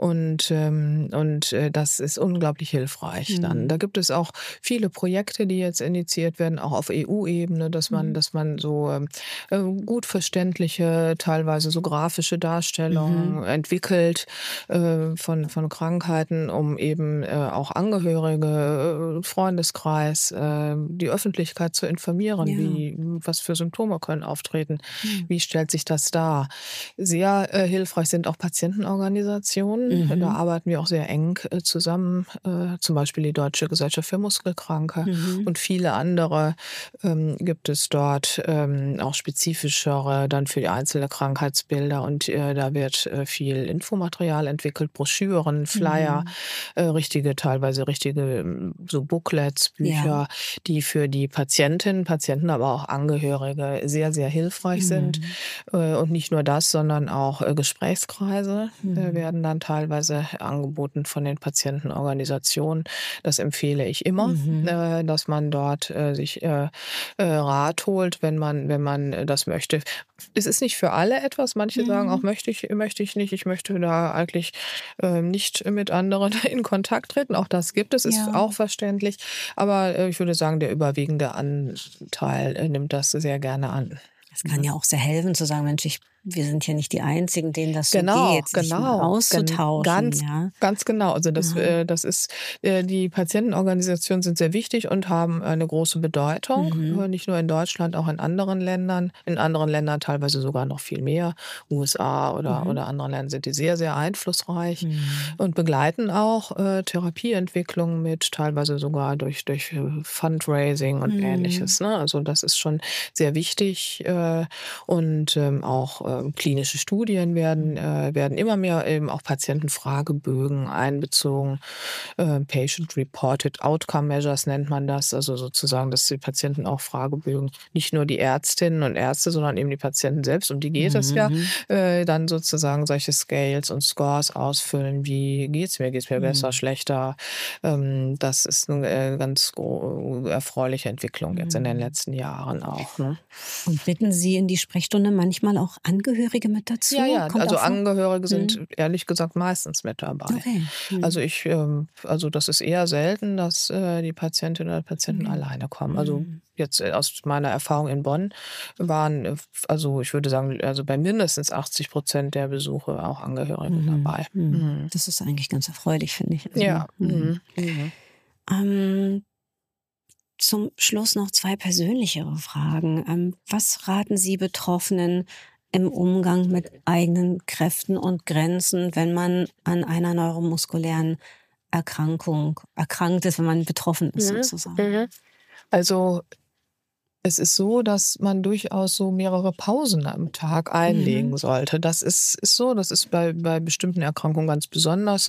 das ist unglaublich hilfreich dann. Da Mhm. gibt es auch viele Projekte, die jetzt initiiert werden, auch auf EU-Ebene, Mhm. dass man so gut verständliche, teilweise so grafische Mhm. Darstellungen entwickelt von Krankheiten, um eben auch Angehörige, Freundeskreis, die Öffentlichkeit zu informieren, Ja. was für Symptome können auftreten, Ja. wie stellt sich das dar. Sehr hilfreich sind auch Patientenorganisationen. Da Mhm. arbeiten wir auch sehr eng zusammen, zum Beispiel die Deutsche Gesellschaft für Muskelkranke Mhm. und viele andere gibt es dort auch spezifischere dann für die einzelne Krankheitsbilder und da wird viel Infomaterial entwickelt, Broschüren, Flyer, Mhm. teilweise richtige so Booklets, Ja. Bücher, die für die Patientinnen, Patienten, aber auch Angehörige sehr, sehr hilfreich sind. Mhm. Und nicht nur das, sondern auch Gesprächskreise Mhm. werden dann teilweise angeboten von den Patientenorganisationen. Das empfehle ich immer, Mhm. dass man dort sich Rat holt, wenn man das möchte. Es ist nicht für alle etwas. Manche sagen auch: Mhm. „Möchte ich nicht. Ich möchte da eigentlich, nicht mit anderen in Kontakt treten.“ Auch das gibt es, ist Ja. auch verständlich. Aber, ich würde sagen, der überwiegende Anteil, nimmt das sehr gerne an. Es kann Mhm. ja auch sehr helfen zu sagen: „Mensch, wir sind ja nicht die Einzigen, denen das so Genau, geht“, sich mal genau, auszutauschen, ja. ganz genau. Also, Mhm. das ist die Patientenorganisationen sind sehr wichtig und haben eine große Bedeutung, Mhm. nicht nur in Deutschland, auch in anderen Ländern. In anderen Ländern teilweise sogar noch viel mehr. USA Mhm. oder anderen Ländern sind die sehr, sehr einflussreich Mhm. und begleiten auch, Therapieentwicklung mit, teilweise sogar durch Fundraising und Mhm. Ähnliches, ne? Also, das ist schon sehr wichtig, auch, klinische Studien werden immer mehr eben auch Patientenfragebögen einbezogen. Patient-Reported Outcome Measures nennt man das. Also sozusagen, dass die Patienten auch Fragebögen, nicht nur die Ärztinnen und Ärzte, sondern eben die Patienten selbst, um die geht es ja, Mhm. dann sozusagen solche Scales und Scores ausfüllen, wie geht's mir besser, Mhm. schlechter. Das ist eine ganz erfreuliche Entwicklung jetzt in den Mhm. letzten Jahren auch, ne? Und bitten Sie in die Sprechstunde manchmal auch Angehörige mit Ja, dazu? ja, Kommt also auch vor? Angehörige sind Mhm. ehrlich gesagt meistens mit dabei. Okay. Also Mhm. also das ist eher selten, dass die Patientinnen oder Patienten Mhm. alleine kommen. Also Mhm. jetzt aus meiner Erfahrung in Bonn waren, also ich würde sagen, also bei mindestens 80% der Besuche auch Angehörige Mhm. dabei. Mhm. Mhm. Das ist eigentlich ganz erfreulich, finde ich. Also, Ja, mhm. mhm. Ähm, Zum Schluss noch 2 persönlichere Fragen. Was raten Sie Betroffenen im Umgang mit eigenen Kräften und Grenzen, wenn man an einer neuromuskulären Erkrankung erkrankt ist, wenn man betroffen ist Mhm. Mhm. sozusagen? Also es ist so, dass man durchaus so mehrere Pausen am Tag Mhm. einlegen sollte. Das ist so, das ist bei bestimmten Erkrankungen ganz besonders,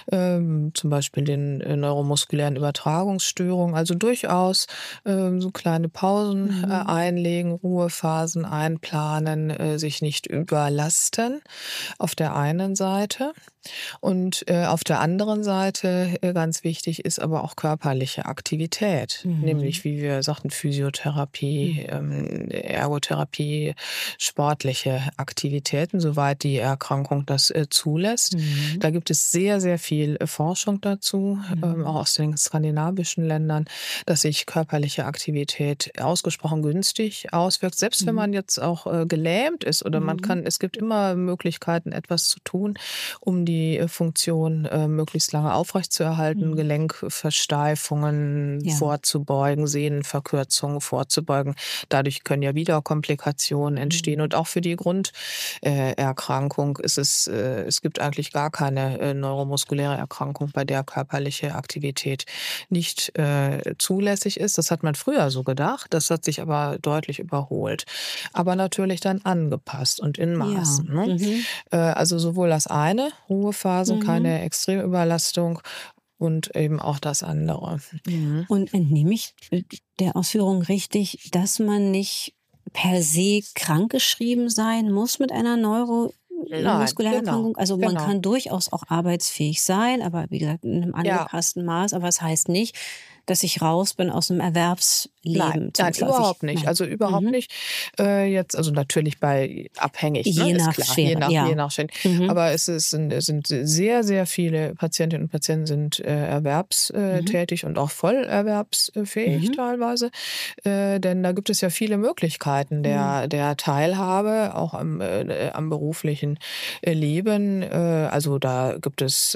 zum Beispiel den, neuromuskulären Übertragungsstörungen. Also durchaus, so kleine Pausen, Mhm. einlegen, Ruhephasen einplanen, sich nicht überlasten auf der einen Seite. Und, auf der anderen Seite, ganz wichtig ist aber auch körperliche Aktivität, Mhm. nämlich, wie wir sagten, Physiotherapie, Mhm. Ergotherapie, sportliche Aktivitäten, soweit die Erkrankung das, zulässt. Mhm. Da gibt es sehr, sehr viel, Forschung dazu, auch Mhm. aus den skandinavischen Ländern, dass sich körperliche Aktivität ausgesprochen günstig auswirkt. Selbst wenn Mhm. man jetzt auch, gelähmt ist oder Mhm. es gibt immer Möglichkeiten, etwas zu tun, um die Funktion möglichst lange aufrechtzuerhalten, Gelenkversteifungen vorzubeugen, Sehnenverkürzungen vorzubeugen. Dadurch können ja wieder Komplikationen entstehen. Und auch für die Grunderkrankung es gibt eigentlich gar keine neuromuskuläre Erkrankung, bei der körperliche Aktivität nicht zulässig ist. Das hat man früher so gedacht, das hat sich aber deutlich überholt. Aber natürlich dann angepasst und in Maßen. Ja. Ne? Also sowohl das eine, Ruhephasen, keine Extremüberlastung, und eben auch das andere. Und entnehme ich der Ausführung richtig, dass man nicht per se krankgeschrieben sein muss mit einer muskulären Erkrankung? Also man kann durchaus auch arbeitsfähig sein, aber wie gesagt in einem angepassten Maß. Aber es heißt nicht, dass ich raus bin aus einem Erwerbsleben. Nein, überhaupt nicht. Also überhaupt nicht. Jetzt, also natürlich abhängig, je ne, nach ist klar, Schwere, je nach Schwere. Aber es sind sehr, sehr viele Patientinnen und Patienten sind erwerbstätig und auch voll erwerbsfähig teilweise. Denn da gibt es ja viele Möglichkeiten der Teilhabe, auch am beruflichen Leben. Also da gibt es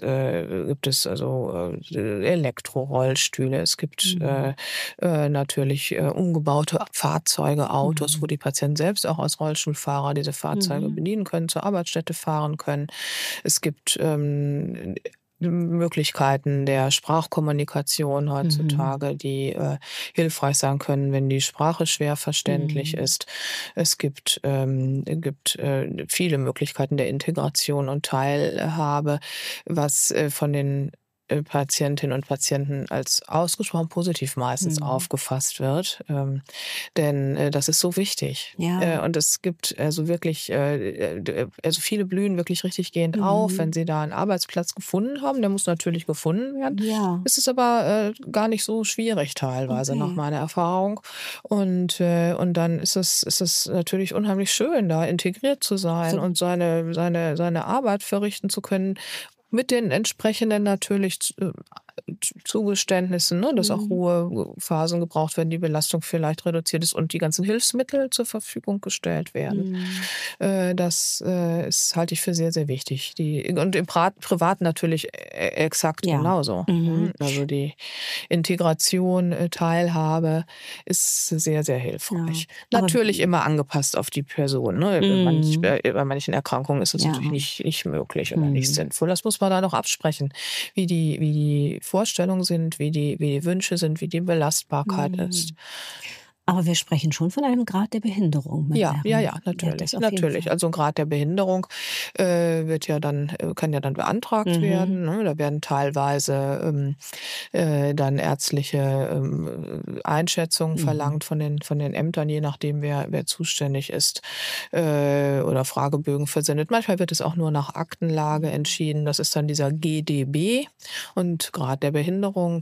also Elektrorollstühle, es gibt natürlich umgebaute Fahrzeuge, Autos, wo die Patienten selbst auch als Rollstuhlfahrer diese Fahrzeuge bedienen können, zur Arbeitsstätte fahren können. Es gibt Möglichkeiten der Sprachkommunikation heutzutage, die hilfreich sein können, wenn die Sprache schwer verständlich ist. Es gibt viele Möglichkeiten der Integration und Teilhabe, was von den Patientinnen und Patienten als ausgesprochen positiv meistens aufgefasst wird. Denn das ist so wichtig. Ja. Und es gibt also wirklich, also viele blühen wirklich richtig gehend auf, wenn sie da einen Arbeitsplatz gefunden haben. Der muss natürlich gefunden werden. Ja. Es ist aber gar nicht so schwierig teilweise nach meiner Erfahrung. Und dann ist es natürlich unheimlich schön, da integriert zu sein und seine Arbeit verrichten zu können, mit den entsprechenden natürlich Zugeständnissen, ne, dass auch Ruhephasen gebraucht werden, die Belastung vielleicht reduziert ist und die ganzen Hilfsmittel zur Verfügung gestellt werden. Das halte ich für sehr, sehr wichtig. Und im Privaten natürlich exakt genauso. Also die Integration, Teilhabe ist sehr, sehr hilfreich. Ja. Natürlich immer angepasst auf die Person. Ne? Bei manchen Erkrankungen ist es natürlich nicht möglich oder nicht sinnvoll. Das muss man da noch absprechen, wie die Vorstellungen sind, wie die Wünsche sind, wie die Belastbarkeit ist. Aber wir sprechen schon von einem Grad der Behinderung. Ja, natürlich. Also ein Grad der Behinderung kann ja dann beantragt werden. Ne? Da werden teilweise dann ärztliche Einschätzungen verlangt von den Ämtern, je nachdem wer zuständig ist, oder Fragebögen versendet. Manchmal wird es auch nur nach Aktenlage entschieden. Das ist dann dieser GDB und Grad der Behinderung.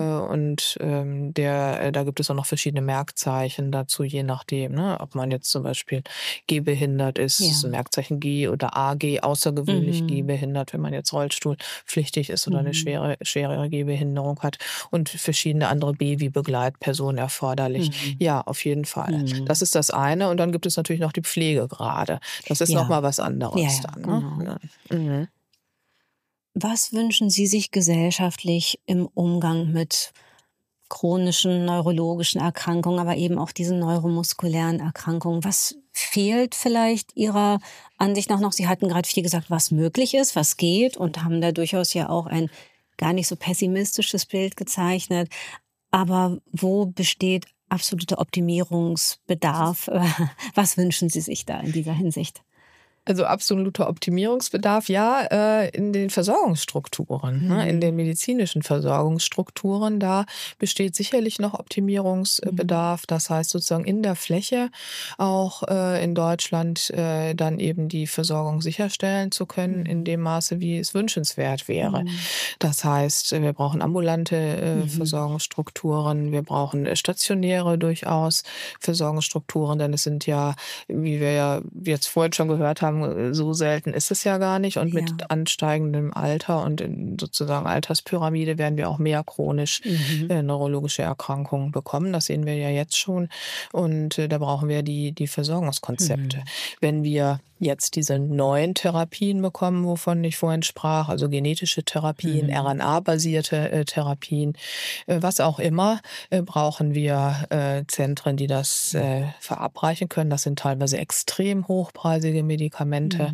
Da gibt es auch noch verschiedene Merkzeichen dazu, je nachdem, ne? Ob man jetzt zum Beispiel gehbehindert ist, ist ein Merkzeichen G oder AG, außergewöhnlich gehbehindert, wenn man jetzt rollstuhlpflichtig ist oder eine schwere Gehbehinderung hat, und verschiedene andere B wie Begleitpersonen erforderlich. Ja, auf jeden Fall. Das ist das eine, und dann gibt es natürlich noch die Pflegegrade. Das ist nochmal was anderes dann. Ne? Genau. Was wünschen Sie sich gesellschaftlich im Umgang mit chronischen neurologischen Erkrankungen, aber eben auch diesen neuromuskulären Erkrankungen? Was fehlt vielleicht Ihrer Ansicht nach noch? Sie hatten gerade viel gesagt, was möglich ist, was geht, und haben da durchaus ja auch ein gar nicht so pessimistisches Bild gezeichnet. Aber wo besteht absoluter Optimierungsbedarf? Was wünschen Sie sich da in dieser Hinsicht? Also absoluter Optimierungsbedarf, ja, in den Versorgungsstrukturen, ne, in den medizinischen Versorgungsstrukturen, da besteht sicherlich noch Optimierungsbedarf. Das heißt sozusagen in der Fläche auch in Deutschland dann eben die Versorgung sicherstellen zu können in dem Maße, wie es wünschenswert wäre. Das heißt, wir brauchen ambulante Versorgungsstrukturen, wir brauchen stationäre durchaus Versorgungsstrukturen, denn es sind ja, wie wir ja jetzt vorhin schon gehört haben, so selten ist es ja gar nicht. Und mit ansteigendem Alter und in sozusagen Alterspyramide werden wir auch mehr chronisch neurologische Erkrankungen bekommen. Das sehen wir ja jetzt schon. Und da brauchen wir die Versorgungskonzepte. Wenn wir jetzt diese neuen Therapien bekommen, wovon ich vorhin sprach, also genetische Therapien, RNA-basierte Therapien, was auch immer, brauchen wir Zentren, die das verabreichen können. Das sind teilweise extrem hochpreisige Medikamente.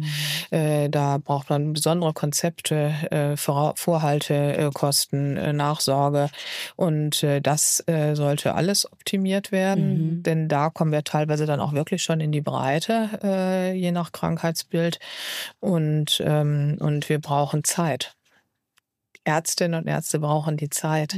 Da braucht man besondere Konzepte, Vorhalte, Kosten, Nachsorge. Und das sollte alles optimiert werden, denn da kommen wir teilweise dann auch wirklich schon in die Breite, je nach Krankheitsbild. Und wir brauchen Zeit. Ärztinnen und Ärzte brauchen die Zeit,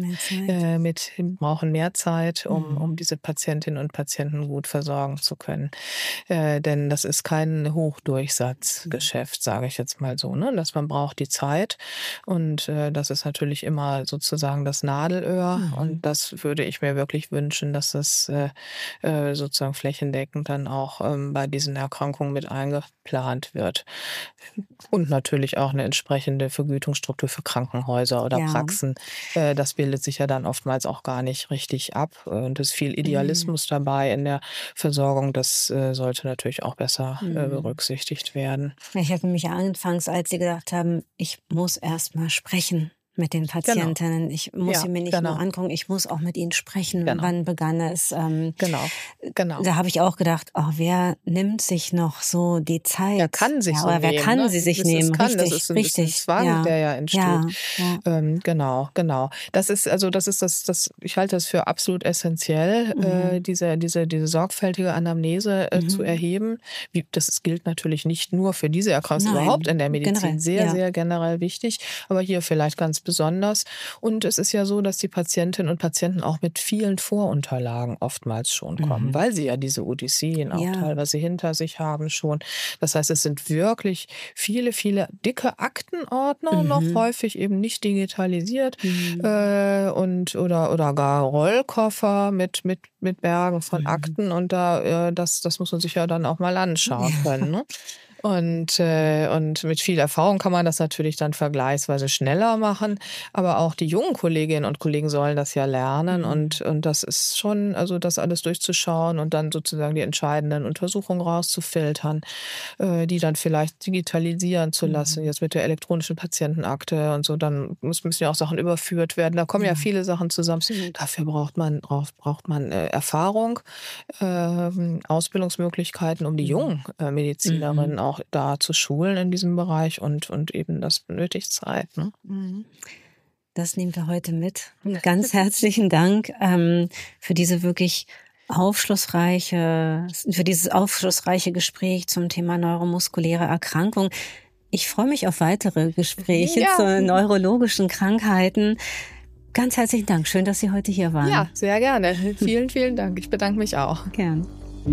brauchen mehr Zeit, um diese Patientinnen und Patienten gut versorgen zu können. Denn das ist kein Hochdurchsatzgeschäft, sage ich jetzt mal so, ne? Dass man braucht die Zeit und das ist natürlich immer sozusagen das Nadelöhr und das würde ich mir wirklich wünschen, dass das sozusagen flächendeckend dann auch bei diesen Erkrankungen mit eingeplant wird. Und natürlich auch eine entsprechende Vergütungsstruktur für Krankenhäuser oder Praxen. Das bildet sich ja dann oftmals auch gar nicht richtig ab. Und es ist viel Idealismus dabei in der Versorgung. Das sollte natürlich auch besser berücksichtigt werden. Ich habe mich anfangs, als Sie gesagt haben, ich muss erst mal sprechen mit den Patientinnen. Genau. Ich muss sie mir nicht nur angucken, ich muss auch mit ihnen sprechen. Genau. Wann begann es? Genau. Da habe ich auch gedacht, wer nimmt sich noch so die Zeit? Wer kann sich so nehmen? Wer kann sie sich nehmen? Richtig, das ist ein bisschen Zwang, der ja entsteht. Genau. Das ist das. Ich halte das für absolut essentiell, diese sorgfältige Anamnese zu erheben. Das gilt natürlich nicht nur für diese Erkrankung, überhaupt in der Medizin generell, sehr generell wichtig, aber hier vielleicht ganz besonders. Und es ist ja so, dass die Patientinnen und Patienten auch mit vielen Vorunterlagen oftmals schon kommen, weil sie ja diese Odysseen auch teilweise hinter sich haben schon. Das heißt, es sind wirklich viele dicke Aktenordner, noch häufig eben nicht digitalisiert oder gar Rollkoffer mit Bergen von Akten und das muss man sich ja dann auch mal anschauen können, ne? Und mit viel Erfahrung kann man das natürlich dann vergleichsweise schneller machen. Aber auch die jungen Kolleginnen und Kollegen sollen das ja lernen. Und das ist schon, also das alles durchzuschauen und dann sozusagen die entscheidenden Untersuchungen rauszufiltern, die dann vielleicht digitalisieren zu lassen, jetzt mit der elektronischen Patientenakte und so. Dann müssen ja auch Sachen überführt werden. Da kommen ja viele Sachen zusammen. Dafür braucht man Erfahrung, Ausbildungsmöglichkeiten, um die jungen Medizinerinnen auch da zu schulen in diesem Bereich und eben das benötigt Zeit. Ne? Das nehmen wir heute mit. Ganz herzlichen Dank für dieses aufschlussreiche Gespräch zum Thema neuromuskuläre Erkrankung. Ich freue mich auf weitere Gespräche zu neurologischen Krankheiten. Ganz herzlichen Dank. Schön, dass Sie heute hier waren. Ja, sehr gerne. Vielen Dank. Ich bedanke mich auch. Gern.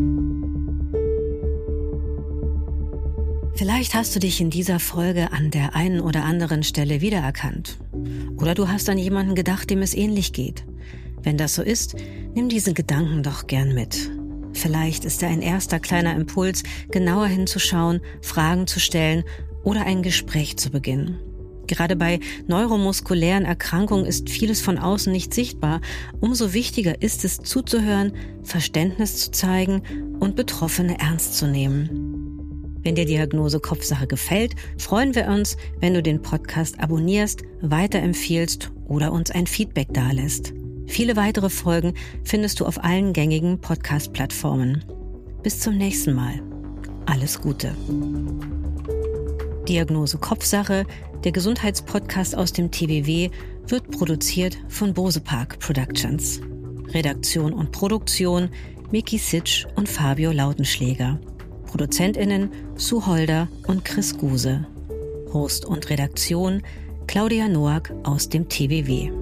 Vielleicht hast du dich in dieser Folge an der einen oder anderen Stelle wiedererkannt. Oder du hast an jemanden gedacht, dem es ähnlich geht. Wenn das so ist, nimm diese Gedanken doch gern mit. Vielleicht ist da ein erster kleiner Impuls, genauer hinzuschauen, Fragen zu stellen oder ein Gespräch zu beginnen. Gerade bei neuromuskulären Erkrankungen ist vieles von außen nicht sichtbar. Umso wichtiger ist es, zuzuhören, Verständnis zu zeigen und Betroffene ernst zu nehmen. Wenn dir Diagnose Kopfsache gefällt, freuen wir uns, wenn du den Podcast abonnierst, weiterempfiehlst oder uns ein Feedback dalässt. Viele weitere Folgen findest du auf allen gängigen Podcast-Plattformen. Bis zum nächsten Mal. Alles Gute. Diagnose Kopfsache, der Gesundheitspodcast aus dem TBW, wird produziert von Bosepark Productions. Redaktion und Produktion Miki Sitsch und Fabio Lautenschläger. ProduzentInnen Sue Holder und Chris Guse. Host und Redaktion Claudia Noack aus dem TBW.